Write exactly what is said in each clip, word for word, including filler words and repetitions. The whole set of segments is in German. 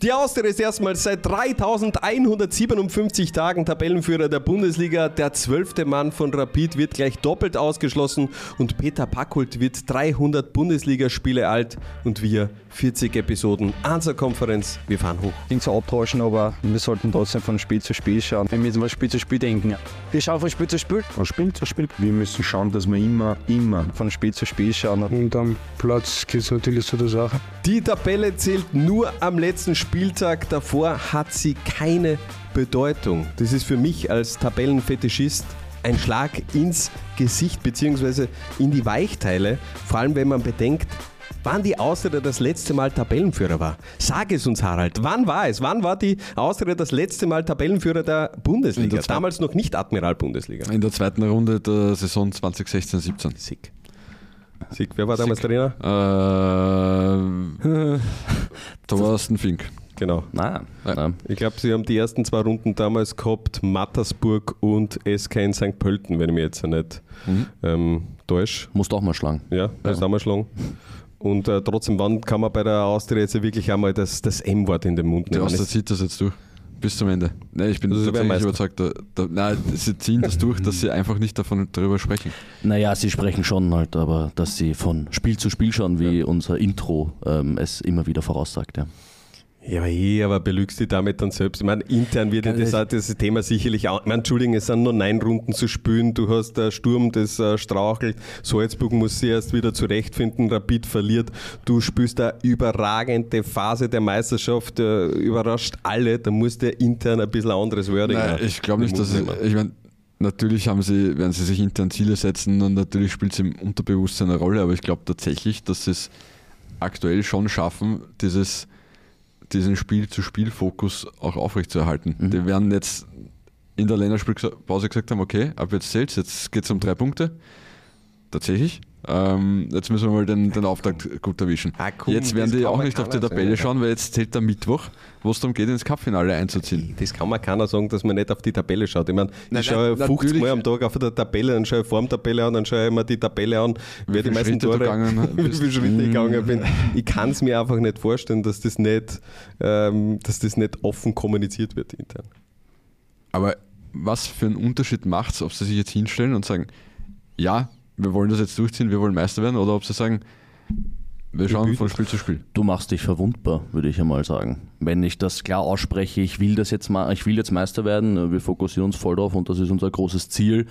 Die Austria ist erstmals seit dreitausendeinhundertsiebenundfünfzig Tagen Tabellenführer der Bundesliga. Der zwölfte Mann von Rapid wird gleich doppelt ausgeschlossen und Peter Packhult wird dreihundert Bundesligaspiele alt und wir vierzig Episoden Ansa-Konferenz. Wir fahren hoch. Klingt so abtauschen, aber wir sollten trotzdem von Spiel zu Spiel schauen. Wir müssen von Spiel zu Spiel denken. Wir schauen von Spiel zu Spiel. Von Spiel zu Spiel. Wir müssen schauen, dass wir immer, immer von Spiel zu Spiel schauen. Und am Platz geht es natürlich zu der Sache. Die Tabelle zählt nur am letzten Spieltag. Davor hat sie keine Bedeutung. Das ist für mich als Tabellenfetischist ein Schlag ins Gesicht bzw. in die Weichteile. Vor allem, wenn man bedenkt, wann die Austria das letzte Mal Tabellenführer war. Sag es uns, Harald. Wann war es? Wann war die Austria das letzte Mal Tabellenführer der Bundesliga? Der Damals noch nicht Admiral-Bundesliga. In der zweiten Runde der Saison zwanzig sechzehn siebzehn. Sick. Sick. Wer war damals Sick. Trainer? Äh, Thorsten Fink. Genau. Nein. Nein. Ich glaube, sie haben die ersten zwei Runden damals gehabt, Mattersburg und S K in Sankt Pölten, wenn ich mich jetzt nicht Mhm. ähm, täusche. Musst auch mal schlagen. Ja, das ja. haben wir schlagen. Und äh, trotzdem, wann kann man bei der Austria jetzt wirklich einmal das, das M-Wort in den Mund Die nehmen? Austria zieht das jetzt durch. Bis zum Ende. Nein, ich bin Also tatsächlich überzeugt. Da, da, nein, sie ziehen das durch, dass sie einfach nicht davon darüber sprechen. Naja, sie sprechen schon halt, aber dass sie von Spiel zu Spiel schauen, wie ja. unser Intro ähm, es immer wieder voraussagt. Ja. Ja, eh, aber belügst dich damit dann selbst. Ich meine, intern wird ja das, das Thema sicherlich auch. Ich meine, Entschuldigung, es sind nur neun Runden zu spielen. Du hast der Sturm, das äh, strauchelt. Salzburg muss sich erst wieder zurechtfinden. Rapid verliert. Du spielst eine überragende Phase der Meisterschaft. Äh, überrascht alle. Da muss der intern ein bisschen anderes Wording Nein, haben. ich glaube nicht, dass es, ich meine, natürlich haben sie, werden sie sich intern Ziele setzen und natürlich spielt es im Unterbewusstsein eine Rolle, aber ich glaube tatsächlich, dass sie es aktuell schon schaffen, dieses diesen Spiel-zu-Spiel-Fokus auch aufrechtzuerhalten. Mhm. Die werden jetzt in der Länderspielpause gesagt haben, okay, ab jetzt zählt's, jetzt geht es um drei Punkte. Tatsächlich. Ähm, jetzt müssen wir mal den, den Auftakt gut erwischen. Ah, komm, jetzt werden die auch nicht auf die Tabelle sagen, schauen, weil jetzt zählt der Mittwoch, wo es darum geht, ins Cup-Finale einzuziehen. Das kann man keiner sagen, dass man nicht auf die Tabelle schaut. Ich meine, ich schaue fünfzig Mal am Tag auf der Tabelle, dann schaue ich vor der Tabelle an, dann schaue ich mir die Tabelle an, wer die meisten Tore, wie viele Schritte ich gegangen bin. Ich kann es mir einfach nicht vorstellen, dass das nicht, ähm, dass das nicht offen kommuniziert wird intern. Aber was für einen Unterschied macht es, ob sie sich jetzt hinstellen und sagen, ja, wir wollen das jetzt durchziehen, wir wollen Meister werden, oder ob sie sagen, wir schauen von Spiel zu Spiel. Du machst dich verwundbar, würde ich einmal sagen. Wenn ich das klar ausspreche, ich will das jetzt mal, ich will jetzt Meister werden, wir fokussieren uns voll drauf und das ist unser großes Ziel,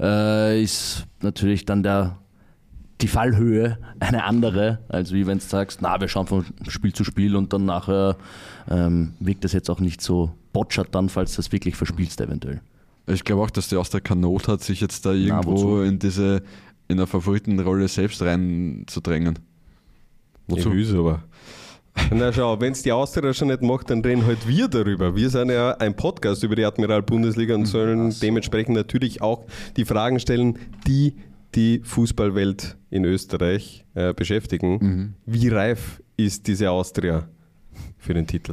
äh, ist natürlich dann der die Fallhöhe eine andere, als wie wenn du sagst, na, wir schauen von Spiel zu Spiel und dann nachher ähm, wirkt das jetzt auch nicht so botschert dann, falls du das wirklich verspielst eventuell. Ich glaube auch, dass die Austria keine Not hat, sich jetzt da irgendwo Na, in diese in eine Favoritenrolle selbst reinzudrängen. Wozu? Ich aber. Na schau, wenn es die Austria schon nicht macht, dann reden halt wir darüber. Wir sind ja ein Podcast über die Admiral-Bundesliga und sollen so. dementsprechend natürlich auch die Fragen stellen, die die Fußballwelt in Österreich äh, beschäftigen. Mhm. Wie reif ist diese Austria für den Titel?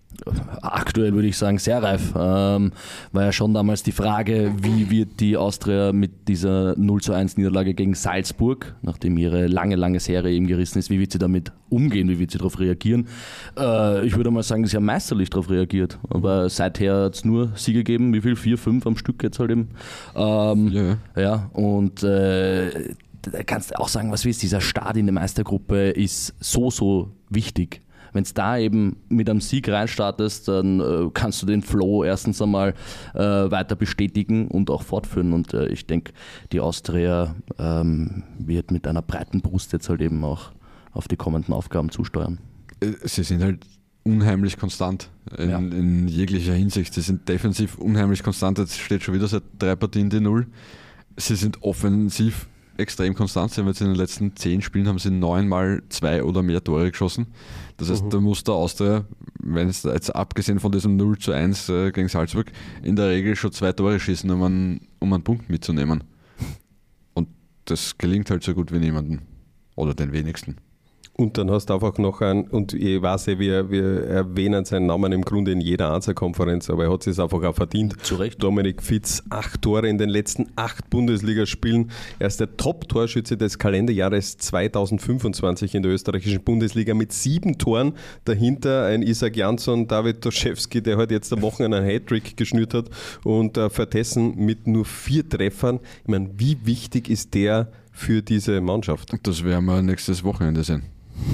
Aktuell würde ich sagen, sehr reif. Ähm, war ja schon damals die Frage, wie wird die Austria mit dieser null zu eins Niederlage gegen Salzburg, nachdem ihre lange, lange Serie eben gerissen ist, wie wird sie damit umgehen, wie wird sie darauf reagieren? Äh, ich würde mal sagen, sie haben meisterlich darauf reagiert. Aber seither hat es nur Siege gegeben, wie viel? Vier, fünf am Stück jetzt halt eben. Ähm, ja. ja, und äh, da kannst du auch sagen, was willst, dieser Start in der Meistergruppe ist so, so wichtig. Wenn du da eben mit einem Sieg reinstartest, dann äh, kannst du den Flow erstens einmal äh, weiter bestätigen und auch fortführen. Und äh, ich denke, die Austria ähm, wird mit einer breiten Brust jetzt halt eben auch auf die kommenden Aufgaben zusteuern. Sie sind halt unheimlich konstant in, ja. in jeglicher Hinsicht. Sie sind defensiv unheimlich konstant. Jetzt steht schon wieder seit drei Partien die Null. Sie sind offensiv extrem konstant. Sie haben jetzt in den letzten zehn Spielen haben sie neunmal zwei oder mehr Tore geschossen. Das heißt, mhm. da muss der Austria, wenn es jetzt abgesehen von diesem null zu eins äh, gegen Salzburg, in der Regel schon zwei Tore schießen, um einen, um einen Punkt mitzunehmen. Und das gelingt halt so gut wie niemandem. Oder den wenigsten. Und dann hast du einfach noch einen, und ich weiß ja, wir, wir erwähnen seinen Namen im Grunde in jeder Einzelkonferenz, aber er hat es einfach auch verdient. Zu Recht. Dominik Fitz, acht Tore in den letzten acht Bundesligaspielen. Er ist der Top-Torschütze des Kalenderjahres zweitausendfünfundzwanzig in der österreichischen Bundesliga mit sieben Toren. Dahinter ein Isaac Jansson, David Toszewski, der halt jetzt am Wochenende einen Hattrick geschnürt hat, und äh, Vertessen mit nur vier Treffern. Ich meine, wie wichtig ist der für diese Mannschaft? Das werden wir nächstes Wochenende sehen.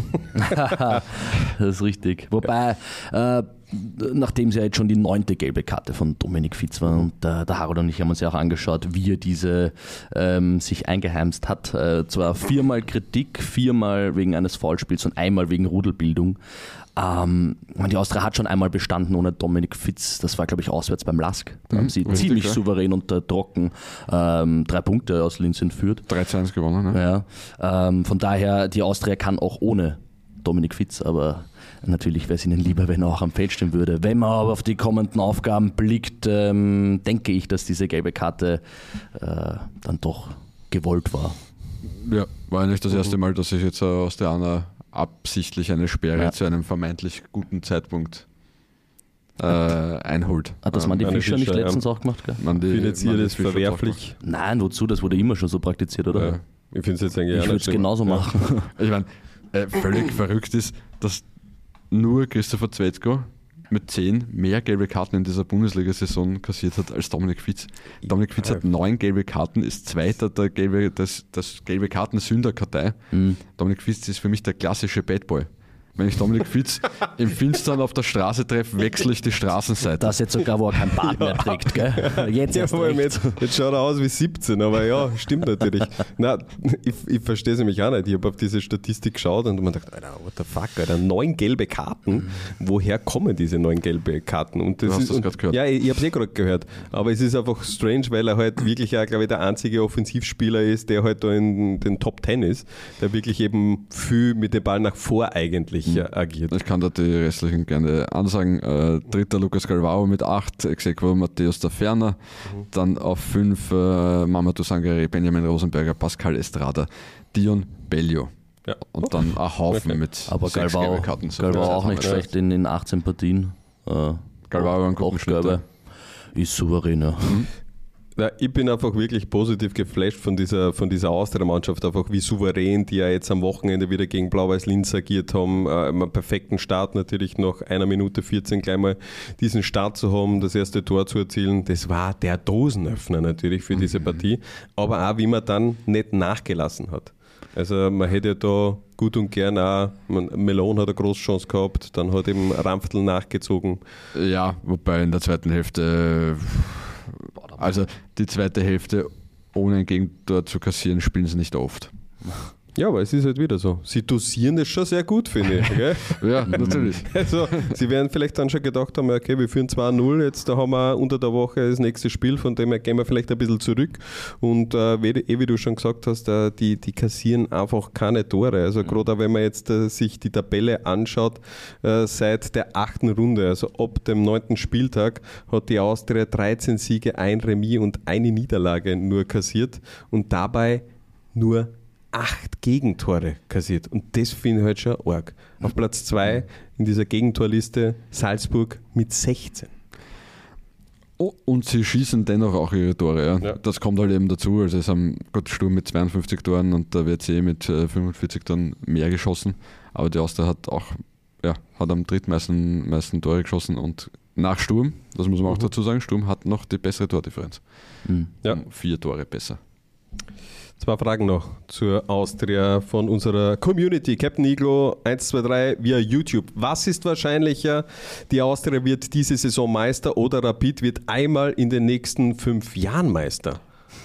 Das ist richtig. Wobei, äh, nachdem es ja jetzt schon die neunte gelbe Karte von Dominik Fitz war, und äh, der Harald und ich haben uns ja auch angeschaut, wie er diese ähm, sich eingeheimst hat. Äh, zwar viermal Kritik, viermal wegen eines Foulspiels und einmal wegen Rudelbildung. Ähm, die Austria hat schon einmal bestanden ohne Dominik Fitz. Das war, glaube ich, auswärts beim Lask. Da Mhm, haben sie richtig, ziemlich ja. souverän und äh, trocken ähm, drei Punkte aus Linz entführt. drei zu eins gewonnen, ne? Ja, ähm, von daher, die Austria kann auch ohne Dominik Fitz, aber natürlich wäre es ihnen lieber, wenn er auch am Feld stehen würde. Wenn man aber auf die kommenden Aufgaben blickt, ähm, denke ich, dass diese gelbe Karte äh, dann doch gewollt war. Ja, war ja nicht das erste Mal, dass sich jetzt aus der Anna absichtlich eine Sperre Ja. zu einem vermeintlich guten Zeitpunkt äh, einholt. Hat das Mandy Mandy Fischer nicht Fischer, letztens auch gemacht? Gell? Man die- Findet ihr man die das Fischer verwerflich? Nein, wozu? Das wurde immer schon so praktiziert, oder? Ja. Ich finde es jetzt eigentlich Ich auch würde nicht es schlimm. genauso Ja. machen. Ich meine, äh, völlig verrückt ist, dass nur Christopher Zwetzko mit zehn mehr gelbe Karten in dieser Bundesliga-Saison kassiert hat als Dominik Fitz. Dominik Fitz hat neun gelbe Karten, ist Zweiter der gelbe, des, des gelbe Karten-Sünderkartei. Mhm. Dominik Fitz ist für mich der klassische Bad Boy. Wenn ich Dominik Fitz im Finstern auf der Straße treffe, wechsle ich die Straßenseite. Das jetzt sogar, wo er kein Bart mehr trägt, gell? Jetzt Ja, erst vor allem recht. jetzt, jetzt schaut er aus wie siebzehn, aber ja, stimmt natürlich. Na, ich, ich verstehe es nämlich auch nicht. Ich habe auf diese Statistik geschaut und man dachte, Alter, what the fuck, Alter, neun gelbe Karten. Woher kommen diese neun gelbe Karten? Und das Du hast ist, das und- gerade gehört. Ja, ich, ich habe es eh gerade gehört. Aber es ist einfach strange, weil er halt wirklich auch, glaube ich, der einzige Offensivspieler ist, der halt da in den Top Ten ist, der wirklich eben viel mit dem Ball nach vor eigentlich äh, agiert. Ich kann da die restlichen gerne ansagen. Äh, dritter Lukas Galvao mit acht, Exequo Matthäus da Ferner, Mhm. dann auf fünf äh, Mamadou Sangare, Benjamin Rosenberger, Pascal Estrada, Dion Bellio. Ja. Und dann ein Haufen Okay. mit Aber sechs Galvao, gelbe Karten. So Galvao viel auch Zeit nicht haben wir. schlecht in, in achtzehn Partien. Äh, Galvao einen guten auch Schnitt, Gelbe. Ist souverän, ja. Ja, ich bin einfach wirklich positiv geflasht von dieser, von dieser Austria-Mannschaft, einfach wie souverän die ja jetzt am Wochenende wieder gegen Blau-Weiß Linz agiert haben. Äh, einen perfekten Start natürlich nach einer Minute vierzehn gleich mal diesen Start zu haben, das erste Tor zu erzielen. Das war der Dosenöffner natürlich für diese Partie, aber auch wie man dann nicht nachgelassen hat. Also man hätte da gut und gern auch, man, Melon hat eine große Chance gehabt, dann hat eben Ramftl nachgezogen. Ja, wobei in der zweiten Hälfte, also die zweite Hälfte ohne ein Gegentor zu kassieren, spielen sie nicht oft. Ja, aber es ist halt wieder so. Sie dosieren das schon sehr gut, finde ich. Gell? Ja, natürlich. Also, sie werden vielleicht dann schon gedacht haben, okay, wir führen zwei null, jetzt da haben wir unter der Woche das nächste Spiel, von dem her gehen wir vielleicht ein bisschen zurück. Und äh, wie, eh, wie du schon gesagt hast, äh, die, die kassieren einfach keine Tore. Also gerade auch wenn man jetzt äh, sich die Tabelle anschaut, äh, seit der achten Runde, also ab dem neunten Spieltag, hat die Austria dreizehn Siege, ein Remis und eine Niederlage nur kassiert und dabei nur acht Gegentore kassiert. Und das finde ich halt schon arg. Auf Platz zwei in dieser Gegentorliste Salzburg mit sechzehn. Oh, und sie schießen dennoch auch ihre Tore. Ja. Ja. Das kommt halt eben dazu. Also es haben Gott Sturm mit zweiundfünfzig Toren und der W C mit äh, fünfundvierzig Toren mehr geschossen. Aber die Austria hat auch ja, hat am drittmeisten meisten Tore geschossen und nach Sturm, das muss man auch Mhm. dazu sagen, Sturm hat noch die bessere Tordifferenz. Mhm. Ja. Um vier Tore besser. Zwei Fragen noch zur Austria von unserer Community. Captain Iglo eins zwei drei via YouTube. Was ist wahrscheinlicher? Die Austria wird diese Saison Meister oder Rapid wird einmal in den nächsten fünf Jahren Meister?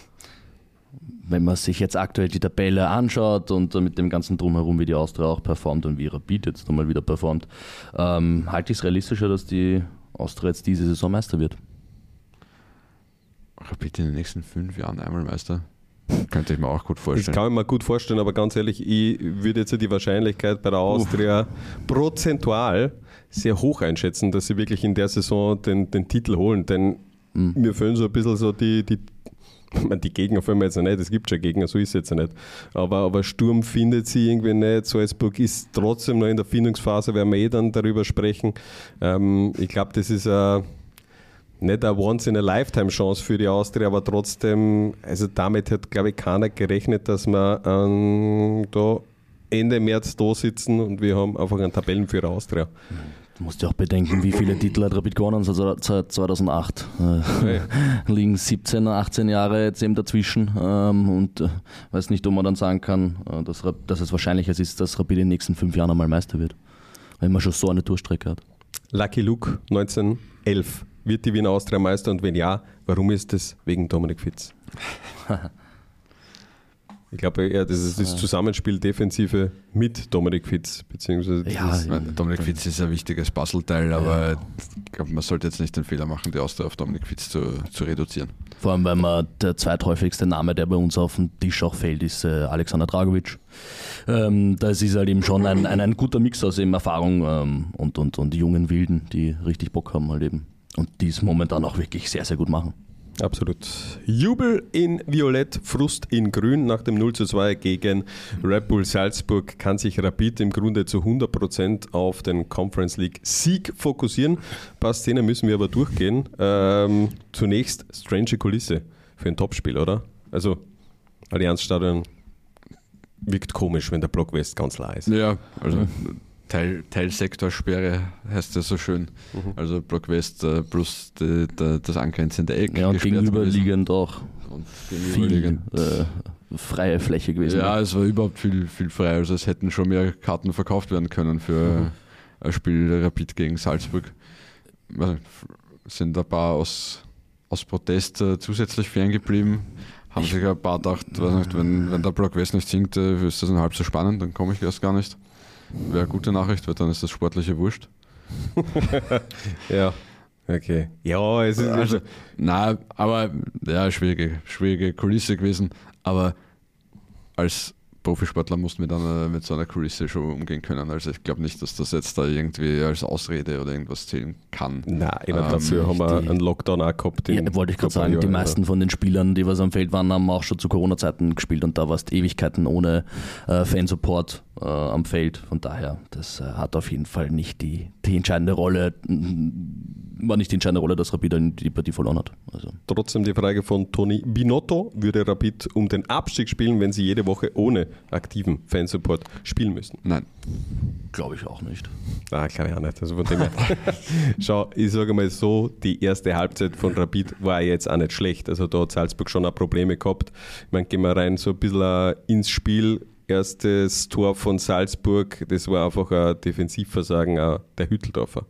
Wenn man sich jetzt aktuell die Tabelle anschaut und mit dem ganzen Drumherum, wie die Austria auch performt und wie Rapid jetzt nochmal wieder performt, ähm, halte ich es realistischer, dass die Austria jetzt diese Saison Meister wird. Rapid in den nächsten fünf Jahren einmal Meister. Könnte ich mir auch gut Das vorstellen. kann ich mir gut vorstellen, aber ganz ehrlich, ich würde jetzt die Wahrscheinlichkeit bei der Austria prozentual sehr hoch einschätzen, dass sie wirklich in der Saison den, den Titel holen, denn Mhm. mir fehlen so ein bisschen so die, die Ich meine, die Gegner fallen mir jetzt noch nicht, es gibt schon Gegner, so ist es jetzt noch nicht. Aber, aber Sturm findet sie irgendwie nicht. Salzburg ist trotzdem noch in der Findungsphase, werden wir eh dann darüber sprechen. Ähm, ich glaube, das ist ein, nicht eine Once-in-a-Lifetime-Chance für die Austria, aber trotzdem, also damit hat, glaube ich, keiner gerechnet, dass wir ähm, da Ende März da sitzen und wir haben einfach einen Tabellenführer Austria. Du musst ja auch bedenken, wie viele Titel hat Rapid gewonnen seit zweitausendacht. Äh, liegen siebzehn, achtzehn Jahre jetzt eben dazwischen ähm, und äh, weiß nicht, ob man dann sagen kann, äh, dass, dass es wahrscheinlicher ist, dass Rapid in den nächsten fünf Jahren einmal Meister wird, wenn man schon so eine Durchstrecke hat. Lucky Luke neunzehnhundertelf. Wird die Wiener Austria Meister und wenn ja, warum ist das? Wegen Dominik Fitz. Ich glaube, ja, das ist das Zusammenspiel Defensive mit Dominik Fitz, beziehungsweise Ja, Ich meine, Dominik Fitz ist ein wichtiges Puzzleteil, aber ich glaube, man sollte jetzt nicht den Fehler machen, die Austria auf Dominik Fitz zu, zu reduzieren. Vor allem, weil man der zweithäufigste Name, der bei uns auf dem Tisch auch fällt, ist äh, Alexander Dragovic. Ähm, das ist halt eben schon ein, ein, ein guter Mix aus eben Erfahrung ähm, und, und, und jungen Wilden, die richtig Bock haben halt eben. Und die es momentan auch wirklich sehr, sehr gut machen. absolut. Jubel in Violett, Frust in Grün. Nach dem null zu zwei gegen Red Bull Salzburg kann sich Rapid im Grunde zu hundert Prozent auf den Conference League Sieg fokussieren. Ein paar Szenen müssen wir aber durchgehen. Ähm, zunächst strange Kulisse für ein Topspiel, oder? Also Allianzstadion wirkt komisch, wenn der Block West ganz leer ist. Ja, also Teil, Teilsektorsperre heißt das so schön. Mhm. Also Block West äh, plus die, die, das angrenzende Eck. Ja, und gesperrt gegenüberliegend auch und viel gegenüberliegend. äh, freie Fläche gewesen. Ja, es war überhaupt viel, viel frei. Also es hätten schon mehr Karten verkauft werden können für mhm. ein Spiel Rapid gegen Salzburg. Es sind ein paar aus, aus Protest äh, zusätzlich ferngeblieben. Haben sich ein paar gedacht, weiß nicht, wenn, wenn der Block West nicht singt, äh, ist das ein halb so spannend, dann komme ich erst gar nicht. Wäre eine gute Nachricht, weil dann ist das sportliche wurscht. Ja, okay. Ja, es ist Also, nein, aber ja, schwierige, schwierige Kulisse gewesen. Aber als Profisportler mussten wir dann äh, mit so einer Kulisse schon umgehen können. Also ich glaube nicht, dass das jetzt da irgendwie als Ausrede oder irgendwas zählen kann. Nein, ich meine, Ähm, dafür haben wir die- einen Lockdown auch gehabt. Ja, in wollte ich gerade vor ein sagen, die Jahren, meisten von den Spielern, die was am Feld waren, haben auch schon zu Corona-Zeiten gespielt und da warst Ewigkeiten ohne äh, Fansupport äh, am Feld. Von daher, das äh, hat auf jeden Fall nicht die, die entscheidende Rolle, war nicht die entscheidende Rolle, dass Rapid die Partie verloren hat. Also. Trotzdem die Frage von Toni Binotto: Würde Rapid um den Abstieg spielen, wenn sie jede Woche ohne aktiven Fansupport spielen müssen? Nein. Glaube ich auch nicht. Ah, glaube ich auch nicht. Also von dem her. Schau, ich sage mal so, die erste Halbzeit von Rapid war jetzt auch nicht schlecht. Also da hat Salzburg schon auch Probleme gehabt. Ich meine, gehen wir rein so ein bisschen äh, ins Spiel. Erstes Tor von Salzburg, das war einfach ein Defensivversagen auch der Hütteldorfer.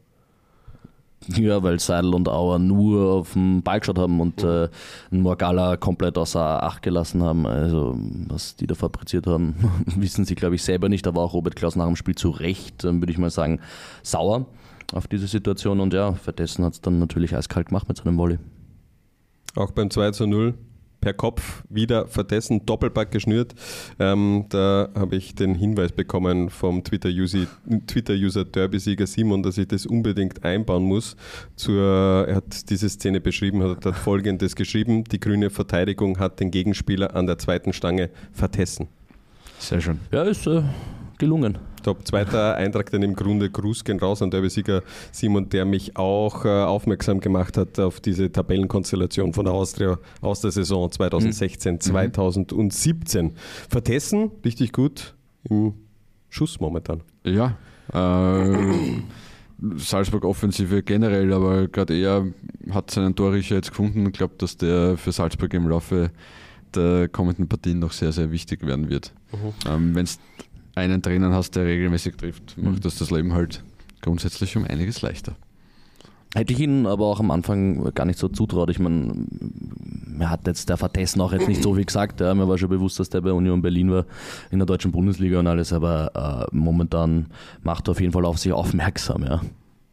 Ja, weil Seidel und Auer nur auf den Ball geschaut haben und äh, Morgala komplett außer Acht gelassen haben. Also, was die da fabriziert haben, wissen sie, glaube ich, selber nicht. Da war auch Robert Klaus nach dem Spiel zu Recht, ähm, würde ich mal sagen, sauer auf diese Situation. Und ja, verdessen hat es dann natürlich eiskalt gemacht mit seinem Volley. Auch beim zwei zu null per Kopf wieder verdessen, Doppelpack geschnürt. Ähm, da habe ich den Hinweis bekommen vom Twitter-User Twitter-User Derbysieger Simon, dass ich das unbedingt einbauen muss. Zur, er hat diese Szene beschrieben, hat, hat Folgendes geschrieben: Die grüne Verteidigung hat den Gegenspieler an der zweiten Stange vertessen. Sehr schön. Ja, ist äh, gelungen. Top. Zweiter Eintrag dann im Grunde, Gruß gehen raus an Derbysieger Simon, der mich auch äh, aufmerksam gemacht hat auf diese Tabellenkonstellation von der Austria aus der Saison zwanzig sechzehn zwanzig siebzehn. Vertessen, richtig gut im Schuss momentan. Ja, äh, Salzburg-Offensive generell, aber gerade er hat seinen Torriecher jetzt gefunden. Ich glaube, dass der für Salzburg im Laufe der kommenden Partien noch sehr, sehr wichtig werden wird. Mhm. Ähm, Wenn es einen Trainer hast, der regelmäßig trifft, macht das das Leben halt grundsätzlich um einiges leichter. Hätte ich ihn aber auch am Anfang gar nicht so zutraut. Ich meine, mir hat jetzt der Vertessen auch jetzt nicht so viel gesagt. Ja. Mir war schon bewusst, dass der bei Union Berlin war in der deutschen Bundesliga und alles, aber äh, momentan macht er auf jeden Fall auf sich aufmerksam. Ja.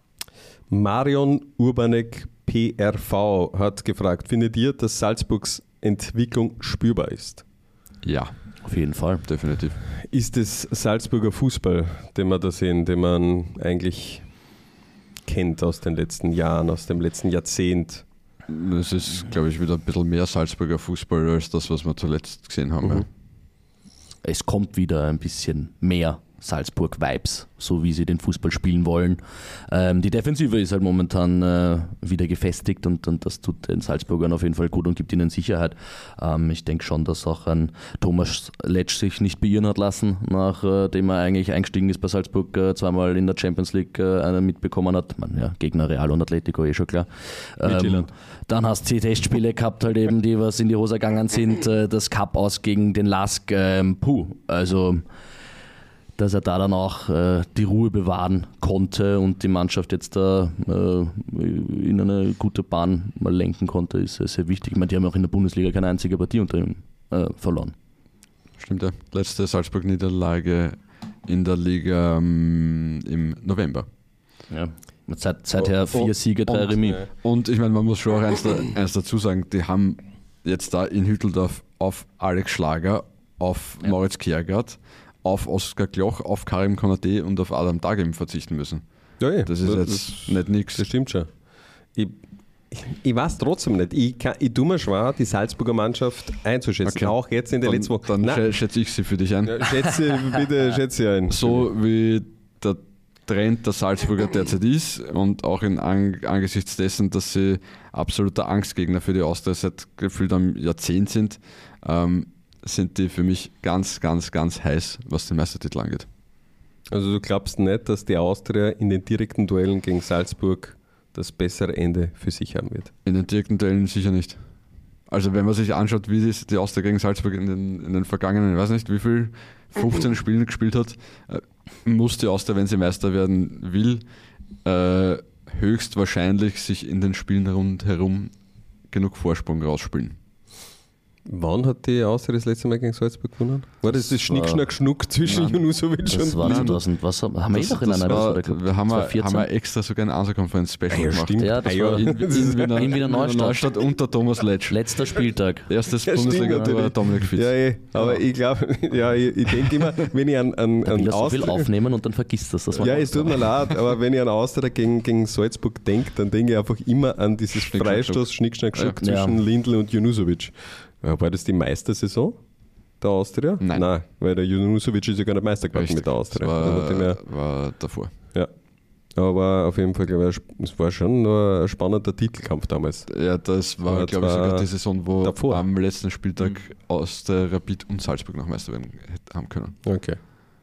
Marion Urbanek P R V hat gefragt: Findet ihr, dass Salzburgs Entwicklung spürbar ist? Ja, Auf jeden Fall. definitiv. Ist es Salzburger Fußball, den wir da sehen, den man eigentlich kennt aus den letzten Jahren, aus dem letzten Jahrzehnt? Es ist, glaube ich, wieder ein bisschen mehr Salzburger Fußball als das, was wir zuletzt gesehen haben. Mhm. Ja. Es kommt wieder ein bisschen mehr Salzburg-Vibes, so wie sie den Fußball spielen wollen. Ähm, die Defensive ist halt momentan äh, wieder gefestigt und, und das tut den Salzburgern auf jeden Fall gut und gibt ihnen Sicherheit. Ähm, ich denke schon, dass auch ein Thomas Letsch sich nicht beirren hat lassen, nachdem er eigentlich eingestiegen ist bei Salzburg, äh, zweimal in der Champions League äh, einen mitbekommen hat. Man, ja, Gegner Real und Atletico, eh schon klar. Ähm, dann hast du die Testspiele gehabt, halt eben, die was in die Hose gegangen sind. Äh, das Cup aus gegen den Lask. Ähm, puh, also dass er da dann auch äh, die Ruhe bewahren konnte und die Mannschaft jetzt da äh, in eine gute Bahn mal lenken konnte, ist sehr, sehr wichtig. Ich meine, die haben auch in der Bundesliga keine einzige Partie unter ihm äh, verloren. Stimmt, ja. Letzte Salzburg-Niederlage in der Liga ähm, im November. Ja. Seit, seither vier Oh, Siege, drei und, Remis. Und ich meine, man muss schon auch eins, da, eins dazu sagen, die haben jetzt da in Hütteldorf auf Alex Schlager, auf Ja. Moritz Kjærgaard, auf Oskar Gloch, auf Karim Konaté und auf Adam Dagim verzichten müssen. Ja, ja. Das ist jetzt nicht nichts. Das stimmt schon. Ich, ich, ich weiß trotzdem nicht. Ich, kann, ich tue mir schwer, die Salzburger Mannschaft einzuschätzen. Okay. Auch jetzt in der Dann, letzten Woche. dann Nein, schä- schätze ich sie für dich ein. ja, schätze, bitte schätze ein. So wie der Trend der Salzburger derzeit ist und auch in an, angesichts dessen, dass sie absoluter Angstgegner für die Austria seit gefühlt einem Jahrzehnt sind, ähm, sind die für mich ganz, ganz, ganz heiß, was den Meistertitel angeht. Also du glaubst nicht, dass die Austria in den direkten Duellen gegen Salzburg das bessere Ende für sich haben wird? In den direkten Duellen sicher nicht. Also wenn man sich anschaut, wie die Austria gegen Salzburg in den, in den vergangenen, ich weiß nicht wie viel, fünfzehn Spielen gespielt hat, äh, muss die Austria, wenn sie Meister werden will, äh, höchstwahrscheinlich sich in den Spielen rundherum genug Vorsprung rausspielen. Wann hat die Austria das letzte Mal gegen Salzburg gewonnen? War das das Schnick-Schnack-Schnuck zwischen Nein. Junusovic Das und war Lindl? zweitausend, was haben haben wir eh Das- noch in das einer war, Episode gehabt? wir haben, wir, zweitausendvierzehn? haben wir extra sogar ein Answer-Konferenz-Special Ah ja, gemacht. stimmt. Ja, das Ah ja. war In, in, Wiener, In Wiener Neustadt. unter Thomas Letsch. Letzter Spieltag. Erstes Ja, stimmt Bundesliga war natürlich. Dominik Fitz. Ja, eh. Aber ich glaube, ja, ich, ich denke immer, wenn ich an, an, Da an will er so viel Austria... aufnehmen und dann vergisst das. das war Ja, auch es tut so. mir leid, aber wenn ich an Austria gegen, gegen Salzburg denke, dann denke ich einfach immer an dieses Schnick, Schnack, Freistoß, Schnick, Schnack, Schnuck Ja. zwischen Lindl und Junusovic. Ja, war das die Meistersaison der Austria? Nein. Nein, weil der Junusovic ist ja gar nicht Meister geworden Richtig. mit der Austria. Das Also von dem her- war, war davor. ja. Aber auf jeden Fall, glaube ich, es war schon noch ein spannender Titelkampf damals. Ja, das war, Aber glaube ich, zwar sogar die Saison, wo davor. am letzten Spieltag aus der Rapid und Salzburg noch Meister werden hätt- haben können. Okay.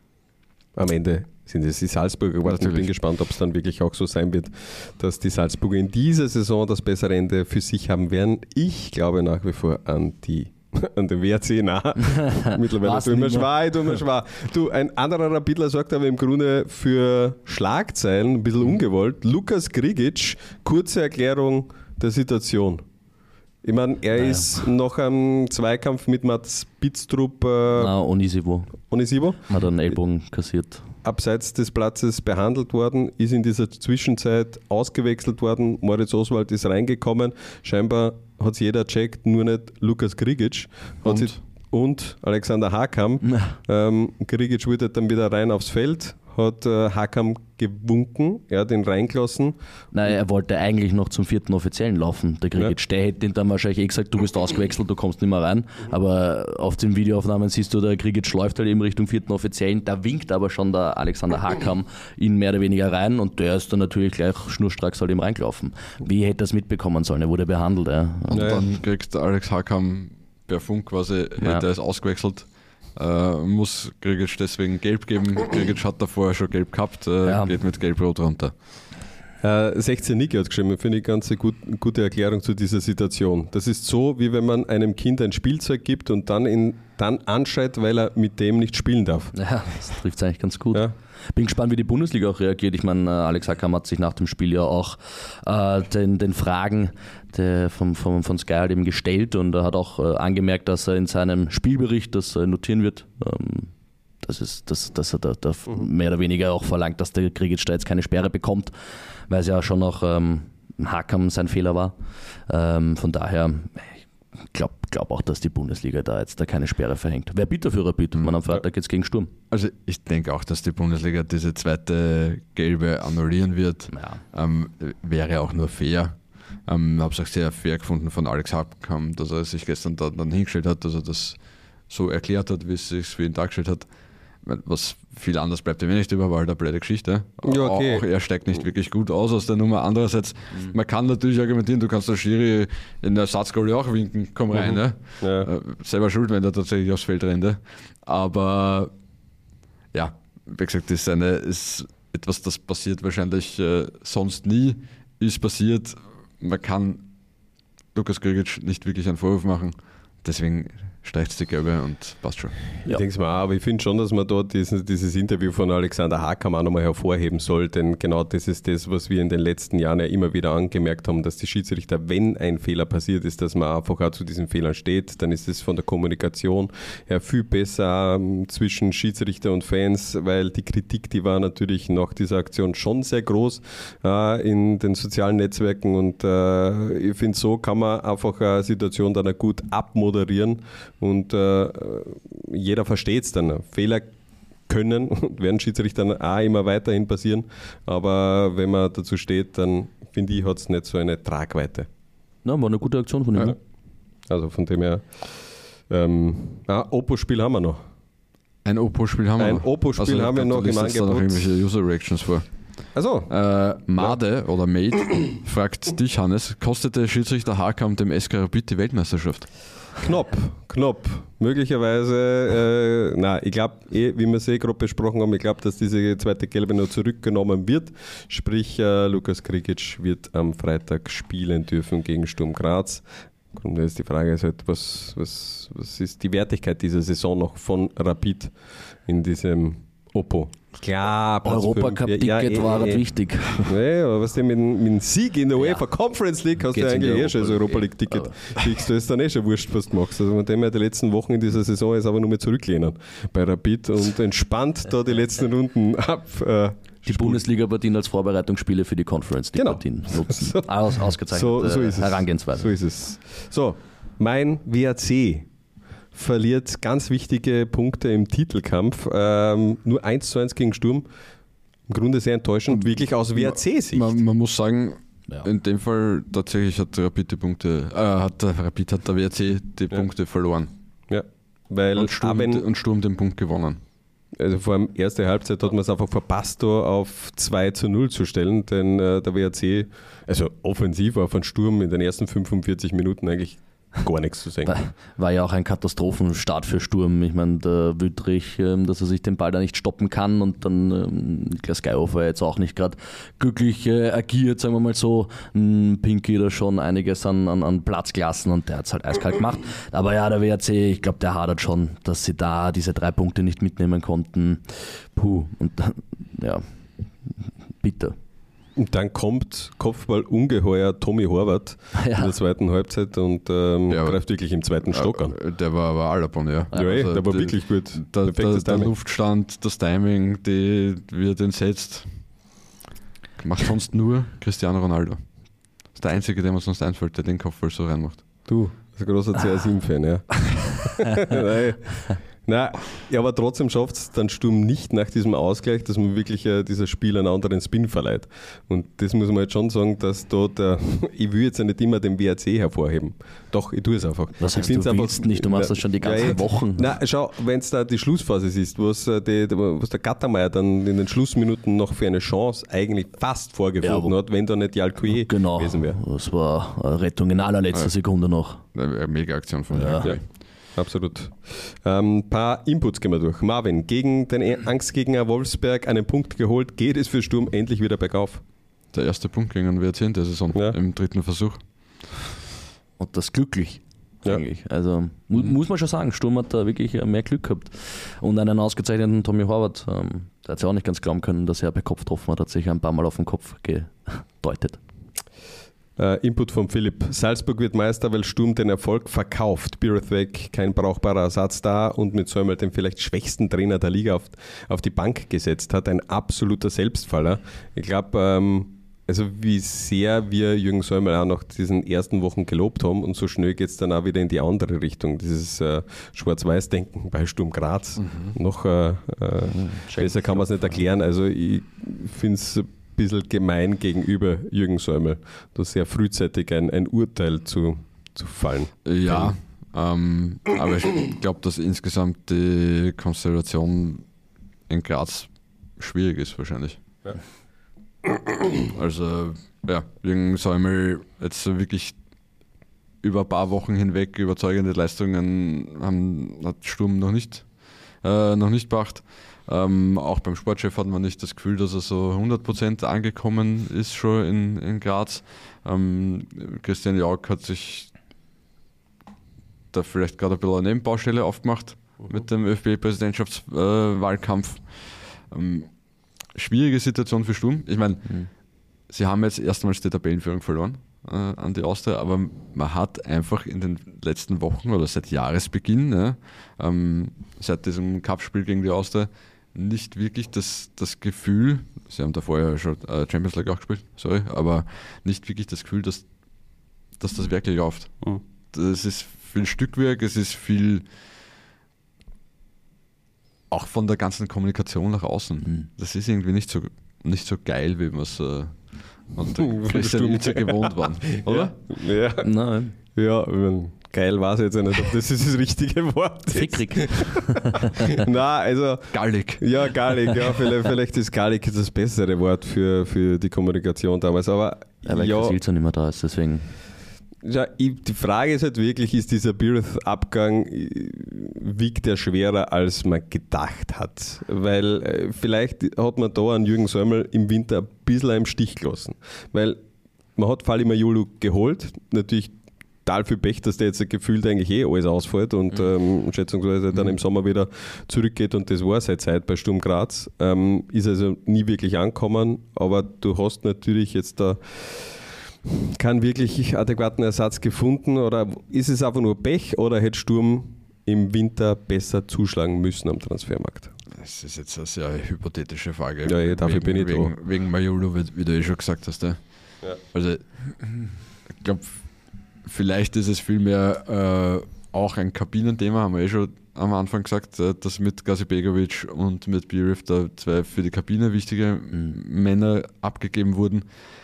Am Ende sind es die Salzburger geworden. Ich bin Natürlich. gespannt, ob es dann wirklich auch so sein wird, dass die Salzburger in dieser Saison das bessere Ende für sich haben werden. Ich glaube nach wie vor an die an den W R C, nein. Mittlerweile Was tue ich mir nicht mehr? schwer, ich tue mir schwer. Du, ein anderer Rapidler sagt aber im Grunde für Schlagzeilen, ein bisschen ungewollt, Lukas Grigic, kurze Erklärung der Situation. Ich meine, er Naja. ist nach einem Zweikampf mit Mats Bitztrup äh, Na, Onisivo Onisivo hat einen Ellbogen kassiert. abseits des Platzes behandelt worden, ist in dieser Zwischenzeit ausgewechselt worden. Moritz Oswald ist reingekommen. Scheinbar hat es jeder checkt, nur nicht Lukas Grigic. Hat Und? sich- und Alexander Hakam. Ähm, Grigic wurde dann wieder rein aufs Feld, hat äh, Hakam gewunken, er hat ihn reingelassen. Nein, er wollte eigentlich noch zum vierten Offiziellen laufen, der Grigic. Der hätte ihn dann wahrscheinlich eh gesagt, du bist ausgewechselt, du kommst nicht mehr rein. Aber auf den Videoaufnahmen siehst du, der Grigic läuft halt eben Richtung vierten Offiziellen. Da winkt aber schon der Alexander Hakam ihn mehr oder weniger rein und der ist dann natürlich gleich schnurstracks halt eben reingelaufen. Wie hätte er es mitbekommen sollen? Er wurde behandelt. Ja. Und Ja, dann kriegt der Alex Hakam per Funk quasi, Ja. hätte er es ausgewechselt. Äh, muss Grigic deswegen gelb geben. Grigic hat da vorher schon gelb gehabt, äh, Ja. geht mit gelb-rot runter. Äh, sechzehn Niki hat geschrieben, finde ich ganz eine gut, gute Erklärung zu dieser Situation. Das ist so, wie wenn man einem Kind ein Spielzeug gibt und dann, in, dann anschreit, weil er mit dem nicht spielen darf. Ja, das trifft es eigentlich ganz gut. Ja. Bin gespannt, wie die Bundesliga auch reagiert. Ich meine, äh, Alex Hakam hat sich nach dem Spiel ja auch äh, den, den Fragen der vom, vom, von Sky halt eben gestellt und er hat auch äh, angemerkt, dass er in seinem Spielbericht das äh, notieren wird. Ähm, das ist, dass, dass er da, da mehr oder weniger auch verlangt, dass der Grigic da jetzt keine Sperre bekommt, weil es ja schon auch ähm, Hakam sein Fehler war. Ähm, von daher, ich glaube glaub auch, dass die Bundesliga da jetzt da keine Sperre verhängt. Wäre bitter für Rapid. Man am Freitag geht's gegen Sturm. Also ich denke auch, dass die Bundesliga diese zweite gelbe annullieren wird. Ja. Ähm, wäre auch nur fair. Ähm, habe es auch sehr fair gefunden von Alex Harkam, dass er sich gestern da, dann hingestellt hat, dass er das so erklärt hat, wie es sich für ihn dargestellt hat. Was viel anders bleibt ihm nicht über, weil eine blöde Geschichte. Ja, okay. Auch er steigt nicht wirklich gut aus aus der Nummer. Andererseits, mhm. man kann natürlich argumentieren, du kannst der Schiri in der Ersatzgoal auch winken, komm rein. Mhm. Ne? Ja. Äh, selber schuld, wenn er tatsächlich aufs Feld rennt. Aber ja, wie gesagt, das ist, eine, ist etwas, das passiert wahrscheinlich äh, sonst nie, ist passiert. Man kann Lukas Grigic nicht wirklich einen Vorwurf machen. Deswegen streicht es die Gelbe und passt schon. Ich ja. denke es mir auch, aber ich finde schon, dass man dort dieses, dieses Interview von Alexander Harkam auch nochmal hervorheben soll, denn genau das ist das, was wir in den letzten Jahren ja immer wieder angemerkt haben, dass die Schiedsrichter, wenn ein Fehler passiert ist, dass man einfach auch zu diesen Fehlern steht, dann ist es von der Kommunikation her viel besser ähm, zwischen Schiedsrichter und Fans, weil die Kritik, die war natürlich nach dieser Aktion schon sehr groß äh, in den sozialen Netzwerken und äh, ich finde, so kann man einfach eine Situation dann auch gut abmoderieren. Und äh, jeder versteht es dann. Fehler können und werden Schiedsrichtern auch immer weiterhin passieren. Aber wenn man dazu steht, dann finde ich, hat es nicht so eine Tragweite. Na, war eine gute Aktion von ihm. Ja. Also von dem her. Ähm, ah, Oppo-Spiel haben wir noch. Ein Oppo-Spiel haben wir Ein noch. Ein Oppo-Spiel also, haben wir noch im Angebot. Da noch irgendwelche User-Reactions vor. Also, äh, Made ja. oder Made fragt dich, Hannes, kostete Schiedsrichter Harkam dem S K Rapid die Weltmeisterschaft? Knapp, knapp. Möglicherweise, äh, nein, ich glaube, eh, wie wir es eh gerade besprochen haben, ich glaube, dass diese zweite Gelbe noch zurückgenommen wird. Sprich, äh, Lukas Grigic wird am Freitag spielen dürfen gegen Sturm Graz. Und jetzt die Frage ist halt, was, was, was ist die Wertigkeit dieser Saison noch von Rapid in diesem Oppo? Klar, Europacup-Ticket ja, ja, war halt wichtig. Nee, aber was denn mit, mit dem Sieg in der UEFA ja. Conference League hast Geht's du eigentlich eh schon das Europa League-Ticket. Kriegst du ist dann eh schon wurscht, was du machst. Also von dem her die letzten Wochen in dieser Saison ist aber nur mehr zurücklehnen bei Rapid und entspannt da die letzten Runden ab. Äh, die Bundesliga-Partien als Vorbereitungsspiele für die Conference League-Partien genau. nutzen. So, Aus, ausgezeichnete so, so ist Herangehensweise. So ist es. So, mein W A C verliert ganz wichtige Punkte im Titelkampf. Ähm, nur eins zu eins gegen Sturm. Im Grunde sehr enttäuschend, wirklich aus W A C-Sicht. Man, man muss sagen, ja. in dem Fall tatsächlich hat Rapid die Punkte, äh, hat der Rapid hat der W A C die ja. Punkte verloren. Ja, weil und Sturm, wenn, und Sturm den Punkt gewonnen. Also vor allem erste Halbzeit hat man es einfach verpasst, da auf zwei zu null zu stellen, denn äh, der W A C, also offensiv war von Sturm in den ersten fünfundvierzig Minuten eigentlich gar nichts zu sagen. War, war ja auch ein Katastrophenstart für Sturm. Ich meine, der Wüttrich, ähm, dass er sich den Ball da nicht stoppen kann und dann ähm, Niklas Geihofer jetzt auch nicht gerade glücklich äh, agiert, sagen wir mal so. Ein Pinky da schon einiges an, an, an Platz gelassen und der hat es halt eiskalt gemacht. Aber ja, der W A C, ich glaube, der hadert schon, dass sie da diese drei Punkte nicht mitnehmen konnten. Puh, und ja, bitter. Und dann kommt Kopfball-Ungeheuer Tommy Horvath ja. in der zweiten Halbzeit und ähm, ja, greift wirklich im zweiten Stock an. Der war aber Alabon, ja. Ja, also der war die, wirklich gut. Der, der, der Luftstand, das Timing, die, wie er den setzt, macht sonst nur Cristiano Ronaldo. Das ist der Einzige, der mir sonst einfällt, der den Kopfball so reinmacht. Du, das ist ein großer C R sieben Fan, ja. Nein. Nein, ja, aber trotzdem schafft es dann Sturm nicht nach diesem Ausgleich, dass man wirklich äh, dieser Spiel einen anderen Spin verleiht. Und das muss man jetzt schon sagen, dass da der, ich will jetzt ja nicht immer den W A C hervorheben. Doch, ich tue es einfach. Was heißt, du einfach, willst nicht, du machst na, das schon die ganzen ja, Wochen. Nein, schau, wenn es da die Schlussphase ist, was, die, was der Gattermeier dann in den Schlussminuten noch für eine Chance eigentlich fast vorgefunden ja, hat, wenn da nicht die Alcué genau, gewesen wäre. Das war eine Rettung in allerletzter ja. Sekunde noch. Eine mega Aktion von ja. Alcué. Absolut. Ein ähm, paar Inputs gehen wir durch. Marvin, gegen den Angstgegner Wolfsberg einen Punkt geholt. Geht es für Sturm endlich wieder bergauf? Der erste Punkt gegen den W A C in der Saison, ja. im dritten Versuch. Und das glücklich, ja. eigentlich. Also mu- muss man schon sagen, Sturm hat da wirklich mehr Glück gehabt. Und einen ausgezeichneten Tommy Horvath, ähm, der hat ja auch nicht ganz glauben können, dass er bei Kopf getroffen hat, hat sich ein paar Mal auf den Kopf gedeutet. Uh, Input von Philipp. Salzburg wird Meister, weil Sturm den Erfolg verkauft. Birth weg, kein brauchbarer Ersatz da und mit Säumel den vielleicht schwächsten Trainer der Liga auf, auf die Bank gesetzt hat. Ein absoluter Selbstfaller. Ich glaube, ähm, also wie sehr wir Jürgen Säumel auch nach diesen ersten Wochen gelobt haben und so schnell geht es dann auch wieder in die andere Richtung. Dieses äh, Schwarz-Weiß-Denken bei Sturm Graz. Mhm. Noch äh, äh, besser kann man es nicht erklären. Also ich finde es bisschen gemein gegenüber Jürgen Säumel, da sehr frühzeitig ein, ein Urteil zu, zu fallen. Ja, ähm, aber ich glaube, dass insgesamt die Konstellation in Graz schwierig ist wahrscheinlich. Ja. Also ja, Jürgen Säumel jetzt so wirklich über ein paar Wochen hinweg überzeugende Leistungen haben, hat Sturm noch nicht, äh, noch nicht gebracht. Ähm, auch beim Sportchef hat man nicht das Gefühl, dass er so hundert Prozent angekommen ist schon in, in Graz. Ähm, Christian Jauch hat sich da vielleicht gerade ein bisschen eine Nebenbaustelle aufgemacht mhm. mit dem ÖFB-Präsidentschaftswahlkampf. Äh, ähm, schwierige Situation für Sturm. Ich meine, mhm. sie haben jetzt erstmals die Tabellenführung verloren äh, an die Austria, aber man hat einfach in den letzten Wochen oder seit Jahresbeginn, ja, ähm, seit diesem Cup-Spiel gegen die Austria, nicht wirklich das, das Gefühl, sie haben da vorher ja schon äh, Champions League auch gespielt, sorry, aber nicht wirklich das Gefühl, dass, dass das wirklich läuft. Mhm. Das ist viel Stückwerk, es ist viel auch von der ganzen Kommunikation nach außen. Mhm. Das ist irgendwie nicht so, nicht so geil, wie man es äh, und Christian Ilzer gewohnt waren, oder? Ja, ja. Nein. Ja, ich mein, geil weiß ich jetzt nicht, ob das ist das richtige Wort. Fickrig. Nein, also. Gallig. Ja, gallig, ja, vielleicht, vielleicht ist gallig das bessere Wort für, für die Kommunikation damals, aber. Ja, weil ja, Chris Ilzer nicht mehr da ist, deswegen. Ja, ich, die Frage ist halt wirklich, ist dieser Bierth-Abgang, wiegt der schwerer, als man gedacht hat? Weil äh, vielleicht hat man da an Jürgen Säumel im Winter ein bisschen im Stich gelassen. Weil man hat Fali Majulu geholt, natürlich total viel Pech, dass der jetzt gefühlt eigentlich eh alles ausfällt und ähm, schätzungsweise dann im Sommer wieder zurückgeht und das war seine Zeit bei Sturm Graz. Ähm, ist also nie wirklich angekommen, aber du hast natürlich jetzt da keinen wirklich adäquaten Ersatz gefunden, oder ist es einfach nur Pech, oder hätte Sturm im Winter besser zuschlagen müssen am Transfermarkt? Das ist jetzt eine sehr hypothetische Frage. Ja, ja, dafür wegen, bin ich wegen, da. wegen Majulu, wie, wie du eh schon gesagt hast. Ja. Ja. Also ich glaube, vielleicht ist es vielmehr äh, auch ein Kabinenthema, haben wir eh schon am Anfang gesagt, äh, dass mit Gazibegovic und mit Bierif da zwei für die Kabine wichtige mhm. Männer abgegeben wurden.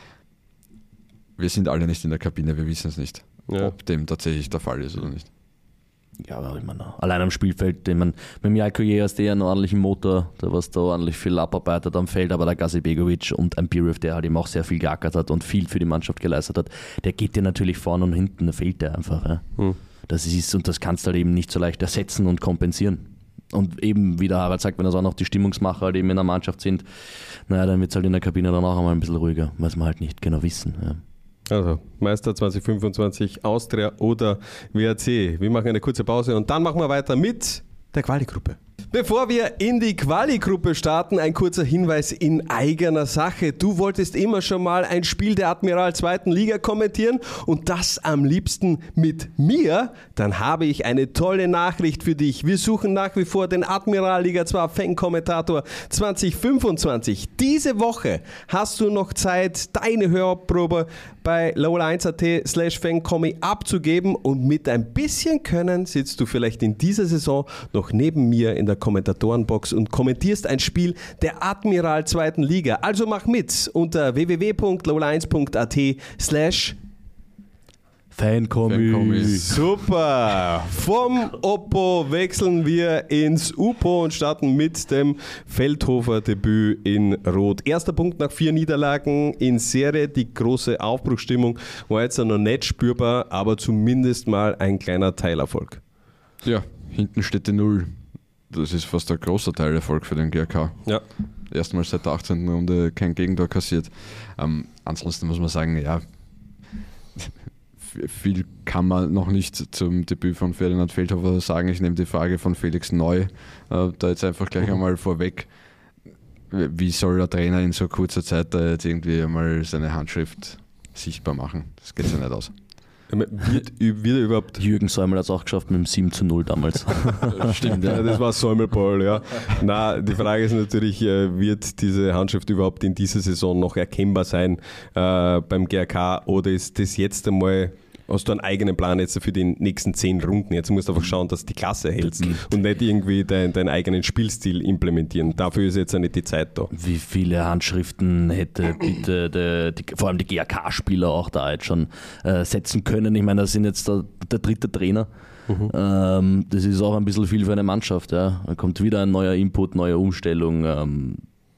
Wir sind alle nicht in der Kabine, wir wissen es nicht, ja. ob dem tatsächlich der Fall ist oder nicht. Ja, aber ich meine, allein am Spielfeld, ich meine, mit dem Jaiko Jäger der einen ordentlichen Motor, der was da ordentlich viel abarbeitet am Feld, aber der Gazibegovic und ein Bierif, der halt eben auch sehr viel geackert hat und viel für die Mannschaft geleistet hat, der geht dir natürlich vorne und hinten, da fehlt der einfach. Ja. Hm. Das ist, und das kannst du halt eben nicht so leicht ersetzen und kompensieren. Und eben, wie der Harald sagt, wenn das auch noch die Stimmungsmacher halt eben in der Mannschaft sind, naja, dann wird es halt in der Kabine dann auch einmal ein bisschen ruhiger, was wir halt nicht genau wissen. Ja. Also, Meister zwanzig fünfundzwanzig, Austria oder W R C. Wir machen eine kurze Pause und dann machen wir weiter mit der Quali-Gruppe. Bevor wir in die Quali-Gruppe starten, ein kurzer Hinweis in eigener Sache. Du wolltest immer schon mal ein Spiel der Admiral zweiten Liga kommentieren und das am liebsten mit mir? Dann habe ich eine tolle Nachricht für dich. Wir suchen nach wie vor den Admiral Liga zwei Fan-Kommentator zwanzig fünfundzwanzig. Diese Woche hast du noch Zeit, deine Hörprobe bei lowell eins punkt at slash fancomi abzugeben und mit ein bisschen Können sitzt du vielleicht in dieser Saison noch neben mir in der Kommentatorenbox und kommentierst ein Spiel der Admiral zweiten Liga. Also mach mit unter w w w punkt lowell eins punkt at slash Fancomi. Super! Vom Oppo wechseln wir ins Upo und starten mit dem Feldhofer-Debüt in Rot. Erster Punkt nach vier Niederlagen in Serie. Die große Aufbruchsstimmung war jetzt noch nicht spürbar, aber zumindest mal ein kleiner Teilerfolg. Ja, hinten steht die Null. Das ist fast ein großer Teilerfolg für den G R K. Ja. Erstmals seit der achtzehnten Runde kein Gegentor kassiert. Ähm, ansonsten muss man sagen, ja, viel kann man noch nicht zum Debüt von Ferdinand Feldhofer sagen. Ich nehme die Frage von Felix Neu äh, da jetzt einfach gleich einmal vorweg. Wie soll der Trainer in so kurzer Zeit da jetzt irgendwie einmal seine Handschrift sichtbar machen? Das geht ja nicht aus. Wird, wird er überhaupt... Jürgen Säumel hat es auch geschafft mit dem sieben zu null damals. Stimmt, ja. Das war Säumel-Ball, ja. Na, die Frage ist natürlich, wird diese Handschrift überhaupt in dieser Saison noch erkennbar sein äh, beim G R K oder ist das jetzt einmal hast du einen eigenen Plan jetzt für die nächsten zehn Runden. Jetzt musst du einfach schauen, dass du die Klasse hältst und nicht irgendwie dein, deinen eigenen Spielstil implementieren. Dafür ist jetzt auch nicht die Zeit da. Wie viele Handschriften hätte bitte der, die, vor allem die G A K-Spieler auch da jetzt schon äh, setzen können? Ich meine, das sind jetzt der, der dritte Trainer. Mhm. Ähm, das ist auch ein bisschen viel für eine Mannschaft. Ja. Da kommt wieder ein neuer Input, neue Umstellung. Ähm,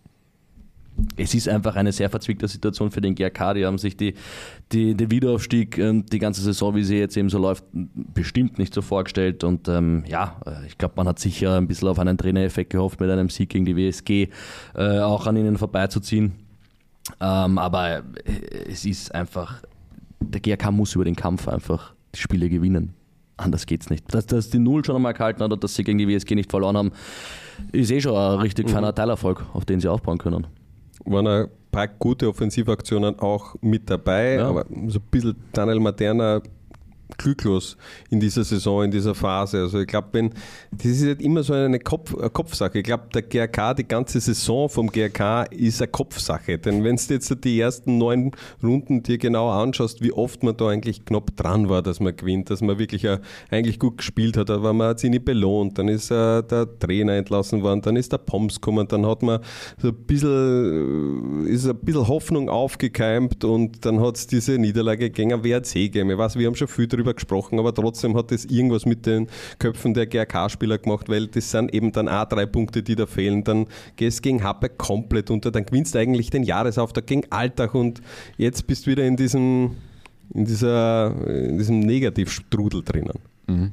Es ist einfach eine sehr verzwickte Situation für den G A K. Die haben sich die, die, den Wiederaufstieg, die ganze Saison, wie sie jetzt eben so läuft, bestimmt nicht so vorgestellt. Und ähm, ja, ich glaube, man hat sicher ein bisschen auf einen Trainereffekt gehofft, mit einem Sieg gegen die W S G äh, auch an ihnen vorbeizuziehen. Ähm, aber es ist einfach, der G A K muss über den Kampf einfach die Spiele gewinnen. Anders geht's nicht. Dass, dass die Null schon einmal gehalten hat und dass sie gegen die W S G nicht verloren haben, ist eh schon ein richtig feiner mhm. Teilerfolg, auf den sie aufbauen können. Waren ein paar gute Offensivaktionen auch mit dabei, ja. aber so ein bisschen Daniel Materna glücklos in dieser Saison, in dieser Phase. Also ich glaube, wenn das ist halt immer so eine, Kopf, eine Kopfsache. Ich glaube, der G A K, die ganze Saison vom G A K ist eine Kopfsache. Denn wenn du jetzt die ersten neun Runden dir genau anschaust, wie oft man da eigentlich knapp dran war, dass man gewinnt, dass man wirklich uh, eigentlich gut gespielt hat, aber man hat sich nicht belohnt, dann ist uh, der Trainer entlassen worden, dann ist der Poms gekommen, dann hat man so ein bisschen, ist ein bisschen Hoffnung aufgekeimt und dann hat es diese Niederlage gegen W R C gegeben. Ich weiß, wir haben schon viel darüber gesprochen, aber trotzdem hat das irgendwas mit den Köpfen der G A K-Spieler gemacht, weil das sind eben dann auch drei Punkte, die da fehlen. Dann gehst du gegen Happe komplett unter, dann gewinnst du eigentlich den Jahresauftakt gegen Alltag und jetzt bist du wieder in diesem, in dieser, in diesem Negativstrudel drinnen. Mhm.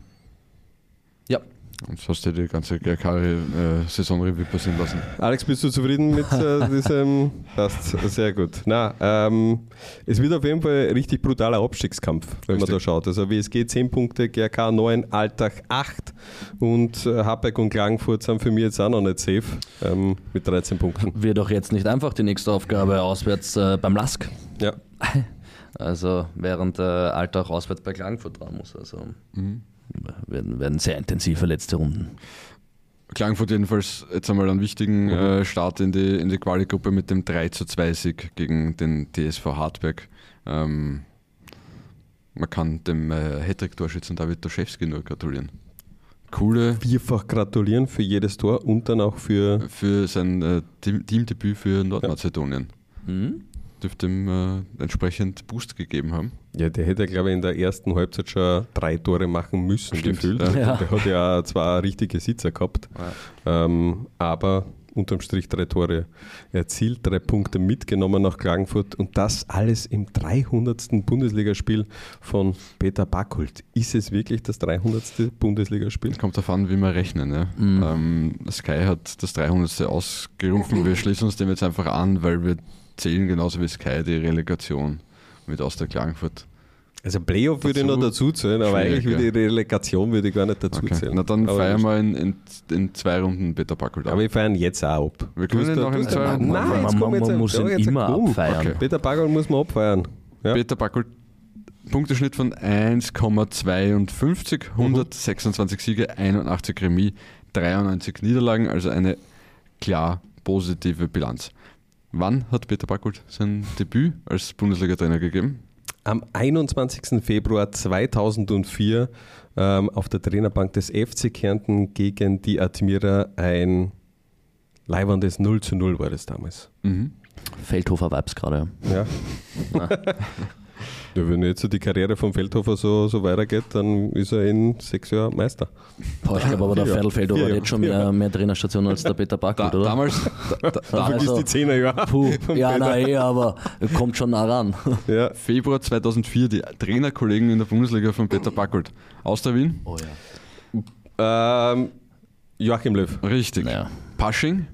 Ja. Und so hast du die ganze G A K-Saisonrevue passieren lassen. Alex, bist du zufrieden mit äh, diesem? Passt, sehr gut. Na, ähm, es wird auf jeden Fall ein richtig brutaler Abstiegskampf, wenn richtig. man da schaut. Also W S G zehn Punkte, G A K neun, Alltag acht und äh, Habeck und Klagenfurt sind für mich jetzt auch noch nicht safe ähm, mit dreizehn Punkten. Wird doch jetzt nicht einfach die nächste Aufgabe auswärts äh, beim Lask. Ja. Also während äh, Alltag auswärts bei Klagenfurt dran muss. Also mhm. werden, werden sehr intensive letzte Runden. Klagenfurt jedenfalls jetzt einmal einen wichtigen mhm. äh, Start in die, in die Quali-Gruppe mit dem drei zu zwei Sieg gegen den T S V Hartberg. Ähm, man kann dem äh, Hattrick-Torschützen David Toszewski nur gratulieren. Coole. Vierfach gratulieren für jedes Tor und dann auch für. Für sein äh, Team- Teamdebüt für Nordmazedonien. Ja. Mhm. Dürfte ihm äh, entsprechend Boost gegeben haben. Ja, der hätte, glaube ich, in der ersten Halbzeit schon drei Tore machen müssen, Stimmt, gefühlt. ja. Ja. Der hat ja auch zwei richtige Sitzer gehabt. Ja. Ähm, aber unterm Strich drei Tore erzielt, drei Punkte mitgenommen nach Klagenfurt und das alles im dreihundertsten Bundesligaspiel von Peter Backhult. Ist es wirklich das dreihundertste Bundesligaspiel? Kommt darauf an, wie wir rechnen. Ja. Mhm. Ähm, Sky hat das dreihundertste ausgerufen. Wir schließen uns dem jetzt einfach an, weil wir zählen genauso wie Sky die Relegation mit Austria Klagenfurt. Also Playoff würde ich noch dazu zählen, aber eigentlich ja. die Relegation würde ich gar nicht dazu Okay. zählen. Na dann aber feiern wir in, in, in zwei Runden Peter Backhult ab. Aber wir feiern jetzt auch ab. Wir können noch in zwei Runden Nein, Man- jetzt man- komm, jetzt man muss ihn jetzt immer komm. abfeiern. Okay. Peter Backhult muss man abfeiern. Ja. Peter Backhult, Punkteschnitt von eins Komma zweiundfünfzig, hundertsechsundzwanzig Siege, einundachtzig Remis, dreiundneunzig Niederlagen, also eine klar positive Bilanz. Wann hat Peter Backhult sein Debüt als Bundesliga-Trainer gegeben? Am einundzwanzigsten Februar zweitausendvier ähm, auf der Trainerbank des F C Kärnten gegen die Admira ein leibendes null zu null war das damals. Mhm. Feldhofer-Vibes gerade. Ja. Ja, wenn jetzt so die Karriere von Feldhofer so, so weitergeht, dann ist er in sechs Jahren Meister. Boah, ich glaube aber, der Ja. Ferdl Feldhofer Ja. hat jetzt schon mehr, mehr Trainerstationen als der Peter Da, Backhult, oder? damals, da, da, Da vergisst Also, die zehner Jahre. Puh, vom ja, Peter. nein, aber kommt schon nah ran. Ja. Februar zweitausendvier, die Trainerkollegen in der Bundesliga von Peter Backhult. Austria Wien? Oh ja. Ähm, Joachim Löw. Richtig. Naja. Pasching?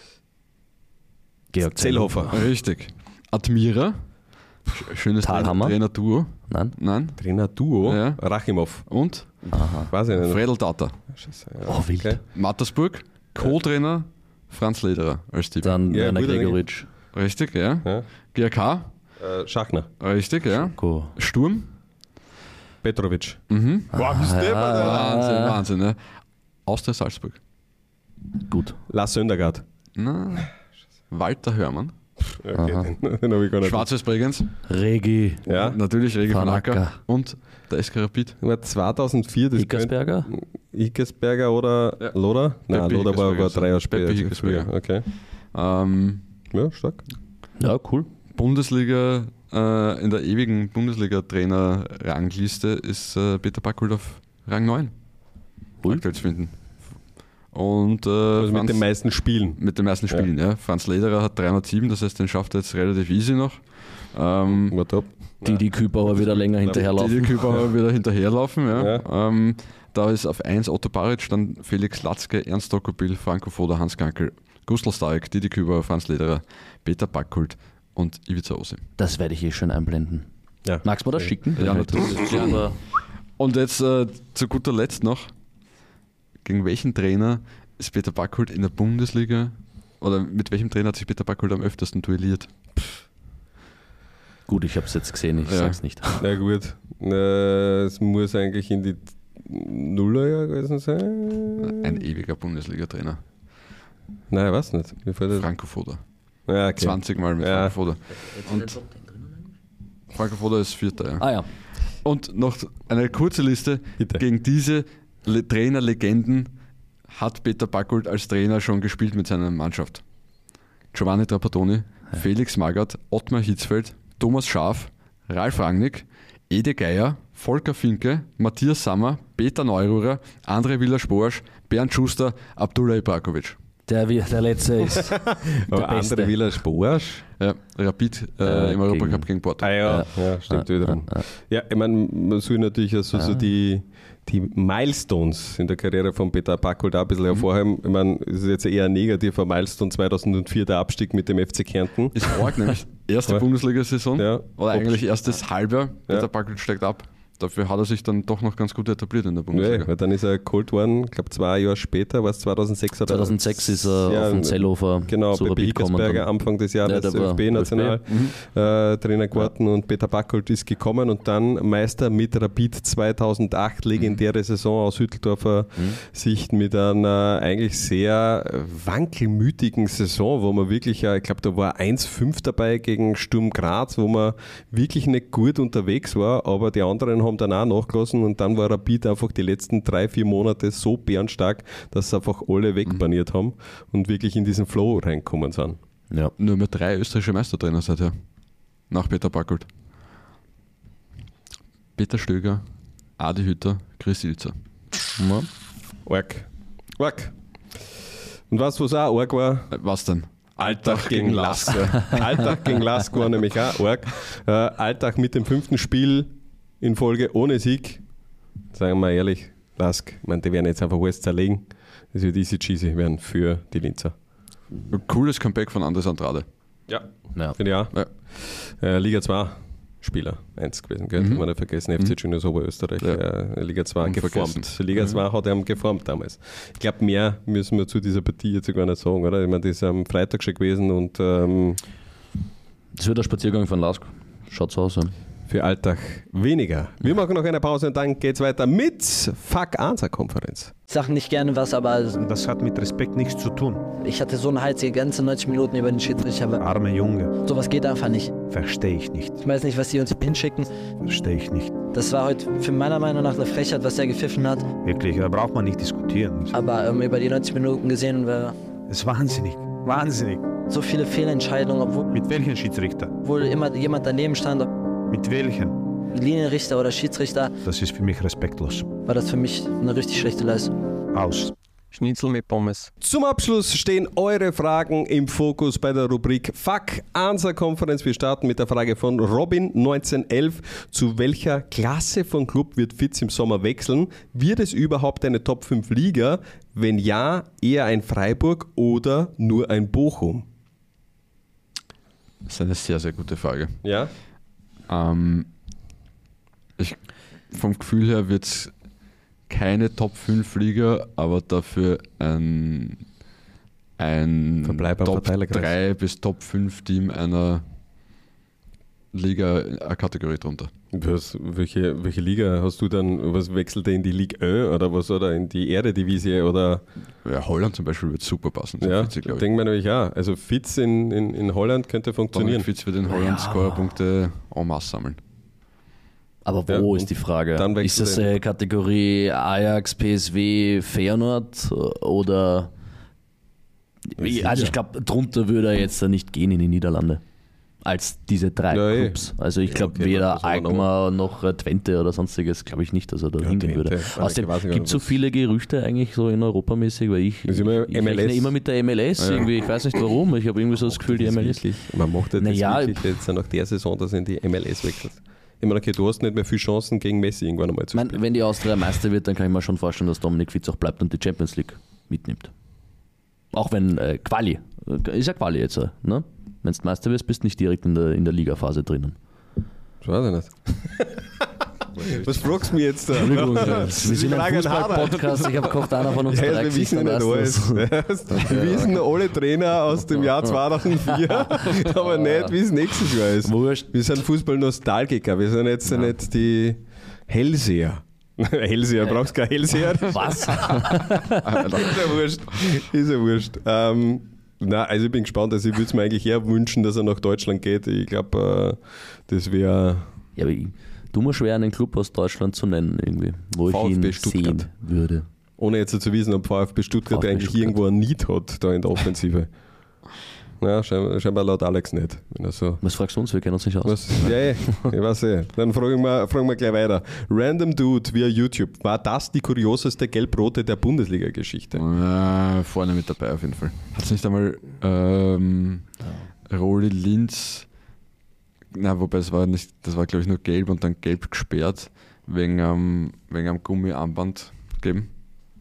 Georg Zellhofer. Richtig. Admira? Sch- Schönes Thalhammer? Trainer- Trainer-Duo? Nein? Nein. Trainer-Duo. Ja. Rachimov. Und? Aha. Weiß ich nicht. Fredel Tata. Scheiße, ja. Oh, wild. Okay. Mattersburg? Co-Trainer? Franz Lederer als Tipp. Dann Ja, Werner guter Gregoritsch. Richtig, ja. Ja. G A K? Äh, Schachner. Richtig, ja. Go. Sturm? Petrovic. Mhm. Boah, bist du Ah. Wahnsinn, Wahnsinn. Ja. Austria Salzburg? Gut. Lars Söndergaard. Na, Walter Hörmann? Okay, den, den habe ich gar nicht. Schwarzes Bregenz. Regi. Ja, Natürlich Regi Van von Acker. Acker. Und der S K Rapid. war zweitausendvier. Das Hickersberger? könnte- Hickersberger oder Ja. Loder? Nein, Peppi Loder war, war Hickersberger. drei Jahre später. Peppi Hickersberger. Okay. Ähm, Ja, stark. Ja, cool. Bundesliga, äh, in der ewigen Bundesliga-Trainer-Rangliste ist äh, Peter Backholt auf Rang neun. Ui. Aktuell zu finden. Und äh, Also mit Franz- den meisten Spielen. mit den meisten Spielen, ja. Franz Lederer hat dreihundertsieben, das heißt, den schafft er jetzt relativ easy noch. Ähm, War top. Didi Kübauer wieder länger Die hinterherlaufen. Kübauer wieder hinterherlaufen. Ja. Ja. Ähm, da ist auf eins Otto Baric, dann Felix Latzke, Ernst Dokopil, Franco Foda, Hans Gankel, Gustl Starek, Didi Kübauer, Franz Lederer, Peter Backholt und Ivica Osim. Das werde ich eh schön einblenden. Ja. Magst du mir das schicken? Ja, Das natürlich. ist super. Und jetzt äh, zu guter Letzt noch, gegen welchen Trainer ist Peter Backholt in der Bundesliga oder mit welchem Trainer hat sich Peter Backholt am öftesten duelliert? Gut, ich habe es jetzt gesehen, ich Ja. sag's nicht. Na gut. Äh, Es muss eigentlich in die Nullerjahre gewesen sein. Ein ewiger Bundesliga-Trainer. Nein, ich weiß nicht. Wie fällt das? Franco Foda. Ja, okay. zwanzig Mal mit Ja. Franco Foda. Und Franco Foda ist Vierter, ja. Ah ja. Und noch eine kurze Liste. Bitte. Gegen diese Le- Trainerlegenden hat Peter Backholt als Trainer schon gespielt mit seiner Mannschaft. Giovanni Trapattoni, Felix Magath, Ottmar Hitzfeld, Thomas Schaaf, Ralf Rangnick, Ede Geier, Volker Finke, Matthias Sammer, Peter Neururer, André Villa-Sporsch, Bernd Schuster, Abdullah Ibrakovic. Der, der letzte ist der Aber Beste. andere Villa Sporsch. Ja, Rapid äh, Äh, im Europacup gegen- gegen Porto. Ah ja, ja, stimmt wieder. Ah, ah, Ja, ich meine, man soll natürlich also so die, die Milestones in der Karriere von Peter Backholt auch ein bisschen hervorheben. Ich meine, es ist jetzt eher ein negativer Milestone, zweitausendvier der Abstieg mit dem F C Kärnten. Ist arg, nämlich erste Ja. Bundesliga-Saison. Ja. Oder eigentlich erstes Halbjahr. Peter Ja. Backholt steigt ab. Dafür hat er sich dann doch noch ganz gut etabliert in der Ja, Bundesliga. weil dann ist er geholt worden, ich glaube zwei Jahre später, war es zweitausendsechs oder zweitausendsechs ist er Ja, auf den Zellhofer Genau, zu Peppi Rapid gekommen. Hickersberger dann. Anfang des Jahres Ja, der war ÖFB-National ÖFB. äh, Trainer geworden und Peter Backholt ist gekommen und dann Meister mit Rapid zweitausendacht, legendäre Saison aus Hütteldorfer Sicht mit einer eigentlich sehr wankelmütigen Saison, wo man wirklich, ja, ich glaube, da war eins fünf dabei gegen Sturm Graz, wo man wirklich nicht gut unterwegs war, aber die anderen haben dann auch nachgelassen und dann war Rapid einfach die letzten drei, vier Monate so bärenstark, dass sie einfach alle wegbaniert haben und wirklich in diesen Flow reinkommen sind. Ja. Nur mehr drei österreichische Meistertrainer seither. Nach Peter Backholt. Peter Stöger, Adi Hütter, Chris Ilzer. Ja. Arg. Arg. Und was, was auch arg war? Äh, Was denn? Alltag gegen Lask. Alltag gegen Lask war nämlich auch arg. Äh, Alltag mit dem fünften Spiel in Folge ohne Sieg. Sagen wir mal ehrlich, Lask, ich meine, die werden jetzt einfach alles zerlegen. Das wird easy cheesy werden für die Linzer. Ein cooles Comeback von Andres Andrade. Ja. Ja. Finde ich auch. Ja. Äh, Liga zwei Spieler, eins gewesen, gell? Mhm. Mhm. Man nicht vergessen, F C Juniors Oberösterreich, Ja. äh, Liga zwei Unvergessen. geformt. Liga zwei hat er geformt damals. Ich glaube, mehr müssen wir zu dieser Partie jetzt gar nicht sagen, oder? Ich meine, das ist am Freitag schon gewesen und ähm, Das wird der Spaziergang von Lask. Schaut so aus. Ja. für Alltag weniger. Wir machen noch eine Pause und dann geht's weiter mit Fuck-Answer-Konferenz. Sag nicht gerne was, aber Das hat mit Respekt nichts zu tun. ich hatte so einen Hals die ganzen neunzig Minuten über den Schiedsrichter. Aber Arme Junge, sowas geht einfach nicht. verstehe ich nicht. Ich weiß nicht, was die uns hinschicken. Verstehe ich nicht. Das war heute für meiner Meinung nach eine Frechheit, was er gepfiffen hat. Wirklich, da braucht man nicht diskutieren. Aber ähm, über die neunzig Minuten gesehen, war Es ist wahnsinnig. Wahnsinnig. so viele Fehlentscheidungen, obwohl, Mit welchen Schiedsrichter? obwohl immer jemand daneben stand, ob Mit welchen? Linienrichter oder Schiedsrichter, Das ist für mich respektlos. war das für mich eine richtig schlechte Leistung. Aus. Schnitzel mit Pommes. Zum Abschluss stehen eure Fragen im Fokus bei der Rubrik Fuck-Answer-Konferenz. Wir starten mit der Frage von Robin neunzehnhundertelf. Zu welcher Klasse von Club wird Fitz im Sommer wechseln? Wird es überhaupt eine Top fünf Liga? Wenn ja, eher ein Freiburg oder nur ein Bochum? Das ist eine sehr, sehr gute Frage. Ja? Ähm, ich, vom Gefühl her wird es keine Top fünf Liga, aber dafür ein, ein Verbleib am Top Verteilerkreis. drei bis Top fünf Team einer Liga eine Kategorie drunter. Was, welche, welche Liga hast du dann? Was wechselt er in die Ligue eins oder was oder in die Eredivisie oder? Ja, Holland zum Beispiel wird super passen. Ja, Fitz, glaub ich. denken wir nämlich auch. Also Fitz in, in, in Holland könnte funktionieren. Fitz wird in Holland Scorerpunkte en masse sammeln. Aber wo Ja, und ist die Frage? dann Ist wechselt das er- äh, Kategorie Ajax, P S V, Feyenoord oder... Also ich glaube, drunter würde er jetzt nicht gehen in die Niederlande. Als diese drei Ja, eh. Clubs. Also ich Ja, glaube, okay, weder das haben wir Alkmaar noch äh, Twente oder sonstiges, glaube ich nicht, dass er da Ja, hingehen Twente, würde. weil Außerdem ich weiß nicht, gibt es so was- viele Gerüchte eigentlich so in Europamäßig, weil ich, Das ist ich, immer ich M L S. rechne immer mit der M L S Ja. irgendwie. Ich weiß nicht warum, ich habe irgendwie so das Gefühl, die Das M L S... wirklich, man macht ja das Naja, wirklich jetzt nach der Saison, dass er in die M L S wechselt. Ich meine, okay, du hast nicht mehr viele Chancen gegen Messi irgendwann einmal zu Ich meine, spielen. wenn die Austria Meister wird, dann kann ich mir schon vorstellen, dass Dominik Fitz auch bleibt und die Champions League mitnimmt. Auch wenn äh, Quali, äh, ist ja Quali jetzt, äh, ne? Wenn du Meister wirst, bist du nicht direkt in der, in der Ligaphase drinnen. Das weiß ich nicht. Was fragst du mich jetzt da? Entschuldigung, wir sind ein Fragen Fußball-Podcast, ich habe gehofft, einer von uns Ja, drei wir wissen Gesichter nicht weiß das. alles. Wir wissen alle Trainer aus dem Jahr zweitausendvier, aber nicht, wie es nächstes Jahr ist. Wurscht. Wir sind Fußball-Nostalgiker, wir sind jetzt nicht die Hellseher. Hellseher, brauchst kein Hellseher. Was? Ist ja wurscht. Ist ja wurscht. Ähm, na, also ich bin gespannt, also ich würde es mir eigentlich eher wünschen, dass er nach Deutschland geht. Ich glaube, äh, das wäre... Ja, aber ich tu mir schwer, einen Club aus Deutschland zu nennen, irgendwie, wo ich VfB ihn Stuttgart. sehen würde. Ohne jetzt zu wissen, ob VfB Stuttgart VfB eigentlich Stuttgart. irgendwo ein Need hat da in der Offensive. Ja, scheinbar, scheinbar laut Alex nicht. Wenn er so Was fragst du uns? Wir kennen uns nicht aus. was, ja, eh, ich weiß eh. Dann fragen wir, fragen wir gleich weiter. Random Dude via YouTube. War das die kurioseste Gelb-Rote der Bundesliga-Geschichte? Äh, vorne mit dabei auf jeden Fall. Hat es nicht einmal ähm, Roli Linz, na wobei es war nicht, das war glaube ich nur gelb und dann gelb gesperrt, wegen am wegen am Gummiarmband geben.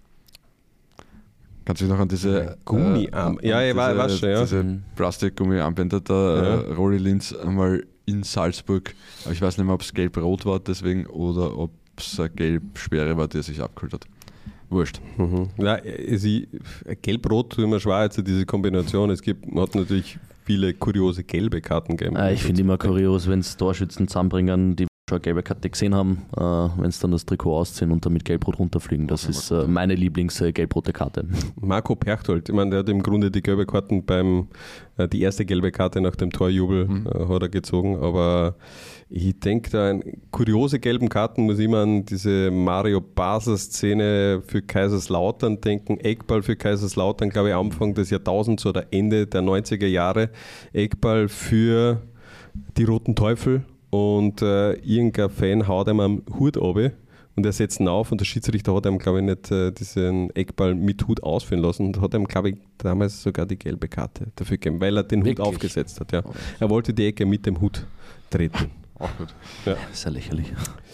Kannst du dich noch an diese Gummiarm- äh, ja, ich diese, weiß schon, ja. diese Plastikgummiarmbänder da, Ja. äh, Roli Linz einmal in Salzburg, aber ich weiß nicht mehr, ob es gelb-rot war deswegen oder ob es eine Gelbsperre war, die er sich abgeholt hat. Wurscht. Mhm. Ja, sie, Gelb-Rot tut mir schwer, also diese Kombination. Es gibt, man hat natürlich viele kuriose gelbe Karten gegeben. Äh, ich finde immer kurios, wenn es Torschützen zusammenbringen, die schon eine gelbe Karte gesehen haben, äh, wenn es dann das Trikot ausziehen und dann mit Gelb-Rot runterfliegen. Das ist äh, meine Lieblings-gelb-rote Karte. Marco Perchtold, ich meine, der hat im Grunde die gelbe Karten beim, äh, die erste gelbe Karte nach dem Torjubel Mhm. äh, hat er gezogen, aber ich denke da an kuriose gelben Karten muss ich immer an diese Mario Basler-Szene für Kaiserslautern denken, Eckball für Kaiserslautern, glaube ich, Anfang des Jahrtausends oder Ende der neunziger Jahre, Eckball für die Roten Teufel und äh, irgendein Fan haut ihm am Hut runter und er setzt ihn auf und der Schiedsrichter hat ihm, glaube ich, nicht äh, diesen Eckball mit Hut ausführen lassen und hat ihm, glaube ich, damals sogar die gelbe Karte dafür gegeben, weil er den Wirklich? Hut aufgesetzt hat. Ja. Er wollte die Ecke mit dem Hut treten. Auch gut. Das ist ja lächerlich.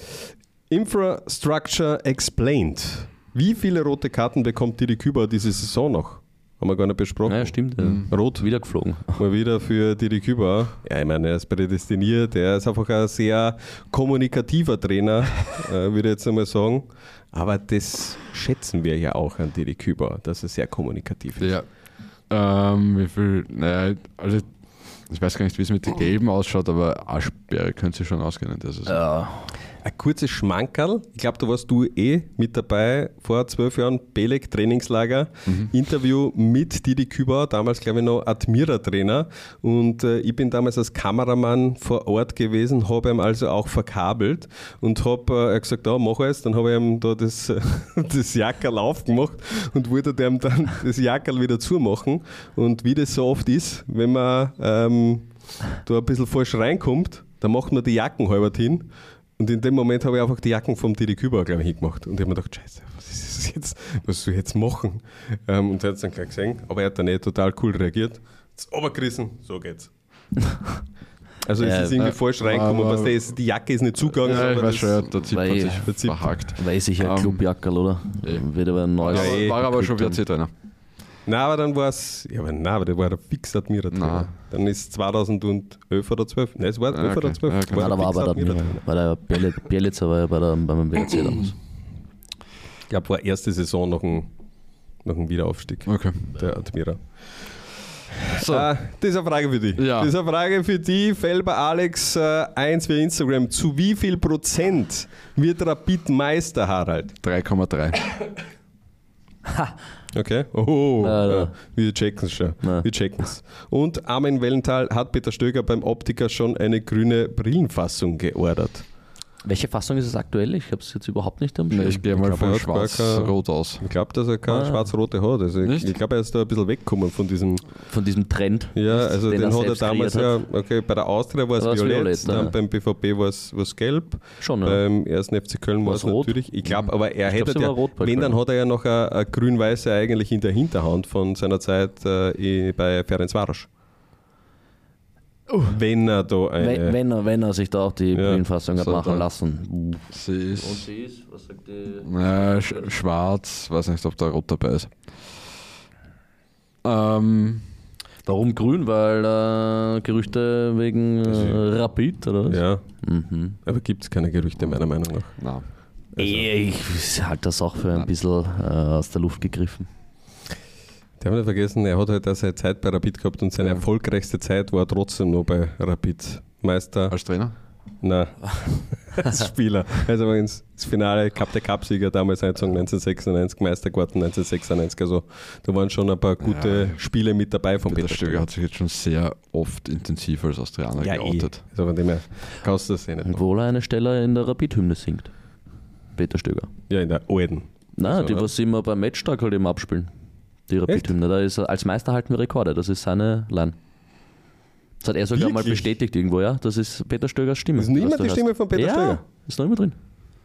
Infrastructure Explained. Wie viele rote Karten bekommt Didi Küber diese Saison noch? Haben wir gar nicht besprochen. Ja, stimmt. Ja. Mhm. Rot. Wieder geflogen. Mal wieder für Didi Küber. Ja, ich meine, er ist prädestiniert. Er ist einfach ein sehr kommunikativer Trainer, äh, würde ich jetzt einmal sagen. Aber das schätzen wir ja auch an Didi Küber, dass er sehr kommunikativ ist. Ja. Ähm, wie viel, naja, also ich weiß gar nicht, wie es mit den Gelben ausschaut, aber Aschberg könnte sich schon ausgehen in der Saison. Ja. Ein kurzes Schmankerl. Ich glaube, da warst du eh mit dabei vor zwölf Jahren. Belek Trainingslager. Mhm. Interview mit Didi Küber, damals glaube ich noch Admira-Trainer. Und äh, ich bin damals als Kameramann vor Ort gewesen, habe ihm also auch verkabelt und habe äh, gesagt, ja, mach es. Dann habe ich ihm da das, das Jackerl aufgemacht und wollte dem dann das Jackerl wieder zumachen. Und wie das so oft ist, wenn man ähm, da ein bisschen falsch reinkommt, dann macht man die Jacken halber hin. Und in dem Moment habe ich einfach die Jacken vom Didi Küber gleich hingemacht. Und ich habe mir gedacht, Scheiße, was ist das jetzt? Was soll ich jetzt machen? Ähm, und er hat es dann gleich gesehen. Aber er hat dann eh total cool reagiert. Jetzt runtergerissen, so geht's. Also es Ja, ist irgendwie äh, falsch reingekommen. aber- Was der ist, die Jacke ist nicht zugegangen. Ja, ich aber weiß schon, ja, das, da zieht weil- man sich verzieht. verhakt. Weiß ich ja, Ähm, Clubjackerl, oder? eh. Wird aber ein neues. Ja, eh. War aber schon wieder C-Trainer. nein, aber dann war es, ja, aber nein, aber der war der fix Admira-Trainer. Nein. Dann ist zweitausendelf oder zwölf. Nein, es war elf Ah, okay. oder zwölf. Ja, okay. Nein, da war fix bei der, Admira-Trainer. bei der Biel- Bielitzer, war ja bei der, beim W R C damals. Ich glaube, war erste Saison noch ein, noch ein Wiederaufstieg. Okay. Der Admira. So. Äh, das ist eine Frage für dich. Ja. Das ist eine Frage für dich, Felber Alex äh, eins für Instagram. Zu wie viel Prozent wird Rapid Meister, Harald? drei Komma drei. Okay. Oh, Na, na. ja, wir checken es schon. Na. Wir checken es. Und Armin Wellenthal, hat Peter Stöger beim Optiker schon eine grüne Brillenfassung geordert? Welche Fassung ist es aktuell? Ich habe es jetzt überhaupt nicht am Nee, Schirm. ich gehe mal glaub, er von hat gar schwarz-rot aus. Ich glaube, dass er keine Ah. schwarz-rote hat. Also ich, Nicht? ich glaube, er ist da ein bisschen weggekommen von diesem. Von diesem Trend. Ja, also den den, er hat er selbst damals kreiert ja, okay, bei der Austria war es Da war's violett, violett, dann ja. beim B V B war es gelb, Schon, ja. beim ersten F C Köln war War's es rot? natürlich. Ich glaube, aber er Ich glaub, hätte sie ja, war rot bei wenn, Köln. dann hat er ja noch eine, eine grün-weiße eigentlich in der Hinterhand von seiner Zeit äh, bei Ferencváros. Wenn er da eine... wenn, wenn, er, wenn er sich da auch die Brillenfassung hat so machen da- lassen. Uh. Sie ist sie ist, was sagt die? ja, sch schwarz, weiß nicht, ob da rot dabei ist. Ähm, Warum grün? Weil äh, Gerüchte wegen äh, Rapid, oder was? Ja, Mhm. aber gibt es keine Gerüchte meiner Meinung nach. na. Ich halte das auch für ein bisschen äh, aus der Luft gegriffen. Der hat nicht vergessen, er hat halt auch seine Zeit bei Rapid gehabt und seine Ja. erfolgreichste Zeit war trotzdem noch bei Rapid. Meister, Als Trainer? nein, als Spieler. Also wenn ins das Finale Cup der Cup-Sieger damals eingezogen neunzehnhundertsechsundneunzig, Meister geworden neunzehnhundertsechsundneunzig. Also da waren schon ein paar gute Ja. Spiele mit dabei von Peter Peter Stöger hat sich jetzt schon sehr oft intensiv als Austrianer Ja, eh. geoutet. Also von dem her kannst du das eh nicht machen. Obwohl er eine Stelle in der Rapid-Hymne singt. Peter Stöger. Ja, in der alten. Nein, Also, die, oder? was immer beim Matchtag halt eben abspielen. Die Rapid-Hymne. Da ist er, als Meister halten wir Rekorde. Das ist seine Line. Das hat er sogar mal Wirklich? bestätigt irgendwo, ja. Das ist Peter Stögers Stimme. Das ist nicht was mehr du die hörst. Stimme von Peter ja, Stöger? ist noch immer drin.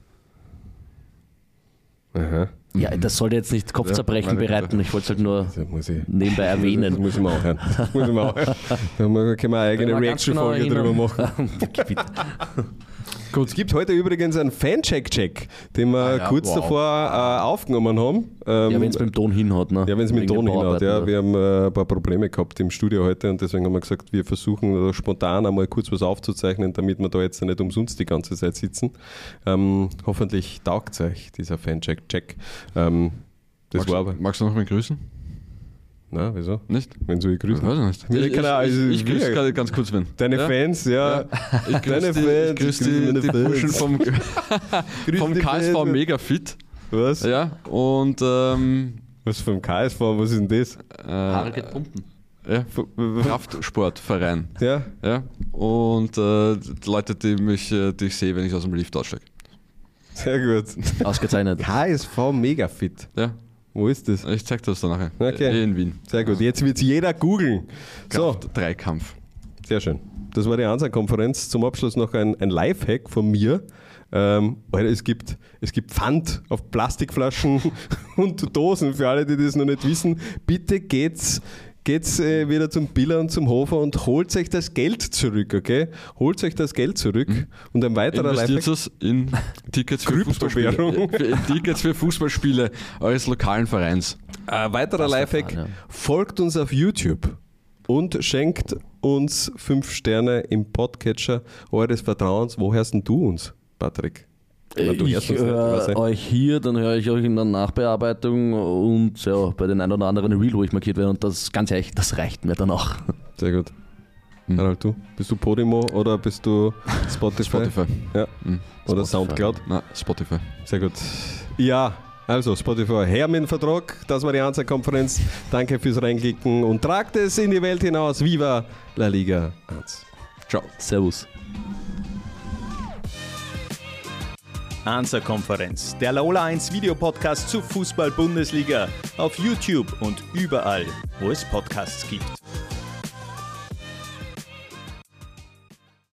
Aha. Ja, das sollte jetzt nicht Kopfzerbrechen meine- bereiten. Ich wollte es halt nur Das muss ich, nebenbei das erwähnen. muss ich mal auch hören. Das muss ich mal auch hören. Da können wir eine eigene Wenn wir ganz genau Reaction-Folge drüber erinnern. machen. Gut, es gibt heute übrigens einen Fan-Check-Check, den wir Ah ja, kurz wow. davor äh, aufgenommen haben. Ähm, Ja, wenn es mit dem Ton hinhaut. Ne? ja, wenn es mit dem Wegen Ton den hinhaut. Ja, Bauarbeiten, wir haben äh, ein paar Probleme gehabt im Studio heute und deswegen haben wir gesagt, wir versuchen äh, spontan einmal kurz was aufzuzeichnen, damit wir da jetzt nicht umsonst die ganze Zeit sitzen. Ähm, hoffentlich taugt es euch, dieser Fan-Check-Check. Ähm, das magst, war aber... magst du noch mal grüßen? Na, wieso? Nicht? Wenn soll ich grüßen? Weiß ich nicht. Ja, Ich, keine Ahnung, ich, also, ich, ich grüße wir- gerade ganz kurz wen. Deine ja? Fans, ja. Ja. Ich Deine grüße die, Fans, ich grüße ich grüße die, meine die Fans. Burschen vom, Grüß vom die K S V Fans. Megafit. Was? Ja, und ähm, Was vom K S V, was ist denn das? Haare äh, geht pumpen. ja, Kraftsportverein. Ja, Ja, und äh, die Leute, die, mich, äh, die ich sehe, wenn ich aus dem Lift aussteige. sehr gut. Ausgezeichnet. K S V Megafit. Ja, Wo ist das? ich zeig dir das dann nachher. Okay. Eh in Wien. Sehr gut. Jetzt wird jeder googeln. So, Kraft, Dreikampf. sehr schön. Das war die Ansa-Konferenz. Zum Abschluss noch ein, ein Lifehack von mir. Ähm, Alter, es gibt, es gibt Pfand auf Plastikflaschen und Dosen. Für alle, die das noch nicht wissen, bitte geht's, geht's äh, wieder zum Biller und zum Hofer und holt euch das Geld zurück, okay? Holt euch das Geld zurück. Und ein weiterer Investiert Lifehack. es in Tickets für Fußballspiele, Kryptowährung. für, in Tickets für Fußballspiele eures lokalen Vereins. Ein weiterer Das war Lifehack, Fall, ja. folgt uns auf YouTube und schenkt uns fünf Sterne im Podcatcher eures Vertrauens. Wo hörst denn du uns, Patrick? Na, du Ich hörst uns nicht, weiß höre ich. euch hier, dann höre ich euch in der Nachbearbeitung und ja, bei den ein oder anderen Reel, wo ich markiert werde. Und das ganz ehrlich, das reicht mir dann auch. Sehr gut. Hm. Harald, du? Bist du Podimo oder bist du Spotify? Spotify. Ja. Hm. Oder Spotify. Soundcloud? Na, Spotify. Sehr gut. Ja, also Spotify, her mit dem Vertrag. Das war die Ansa-Konferenz. Danke fürs Reinklicken und tragt es in die Welt hinaus. Viva La Liga eins. Ciao. Servus. Ansa-Konferenz, der Laola eins Videopodcast zur Fußball-Bundesliga auf YouTube und überall, wo es Podcasts gibt.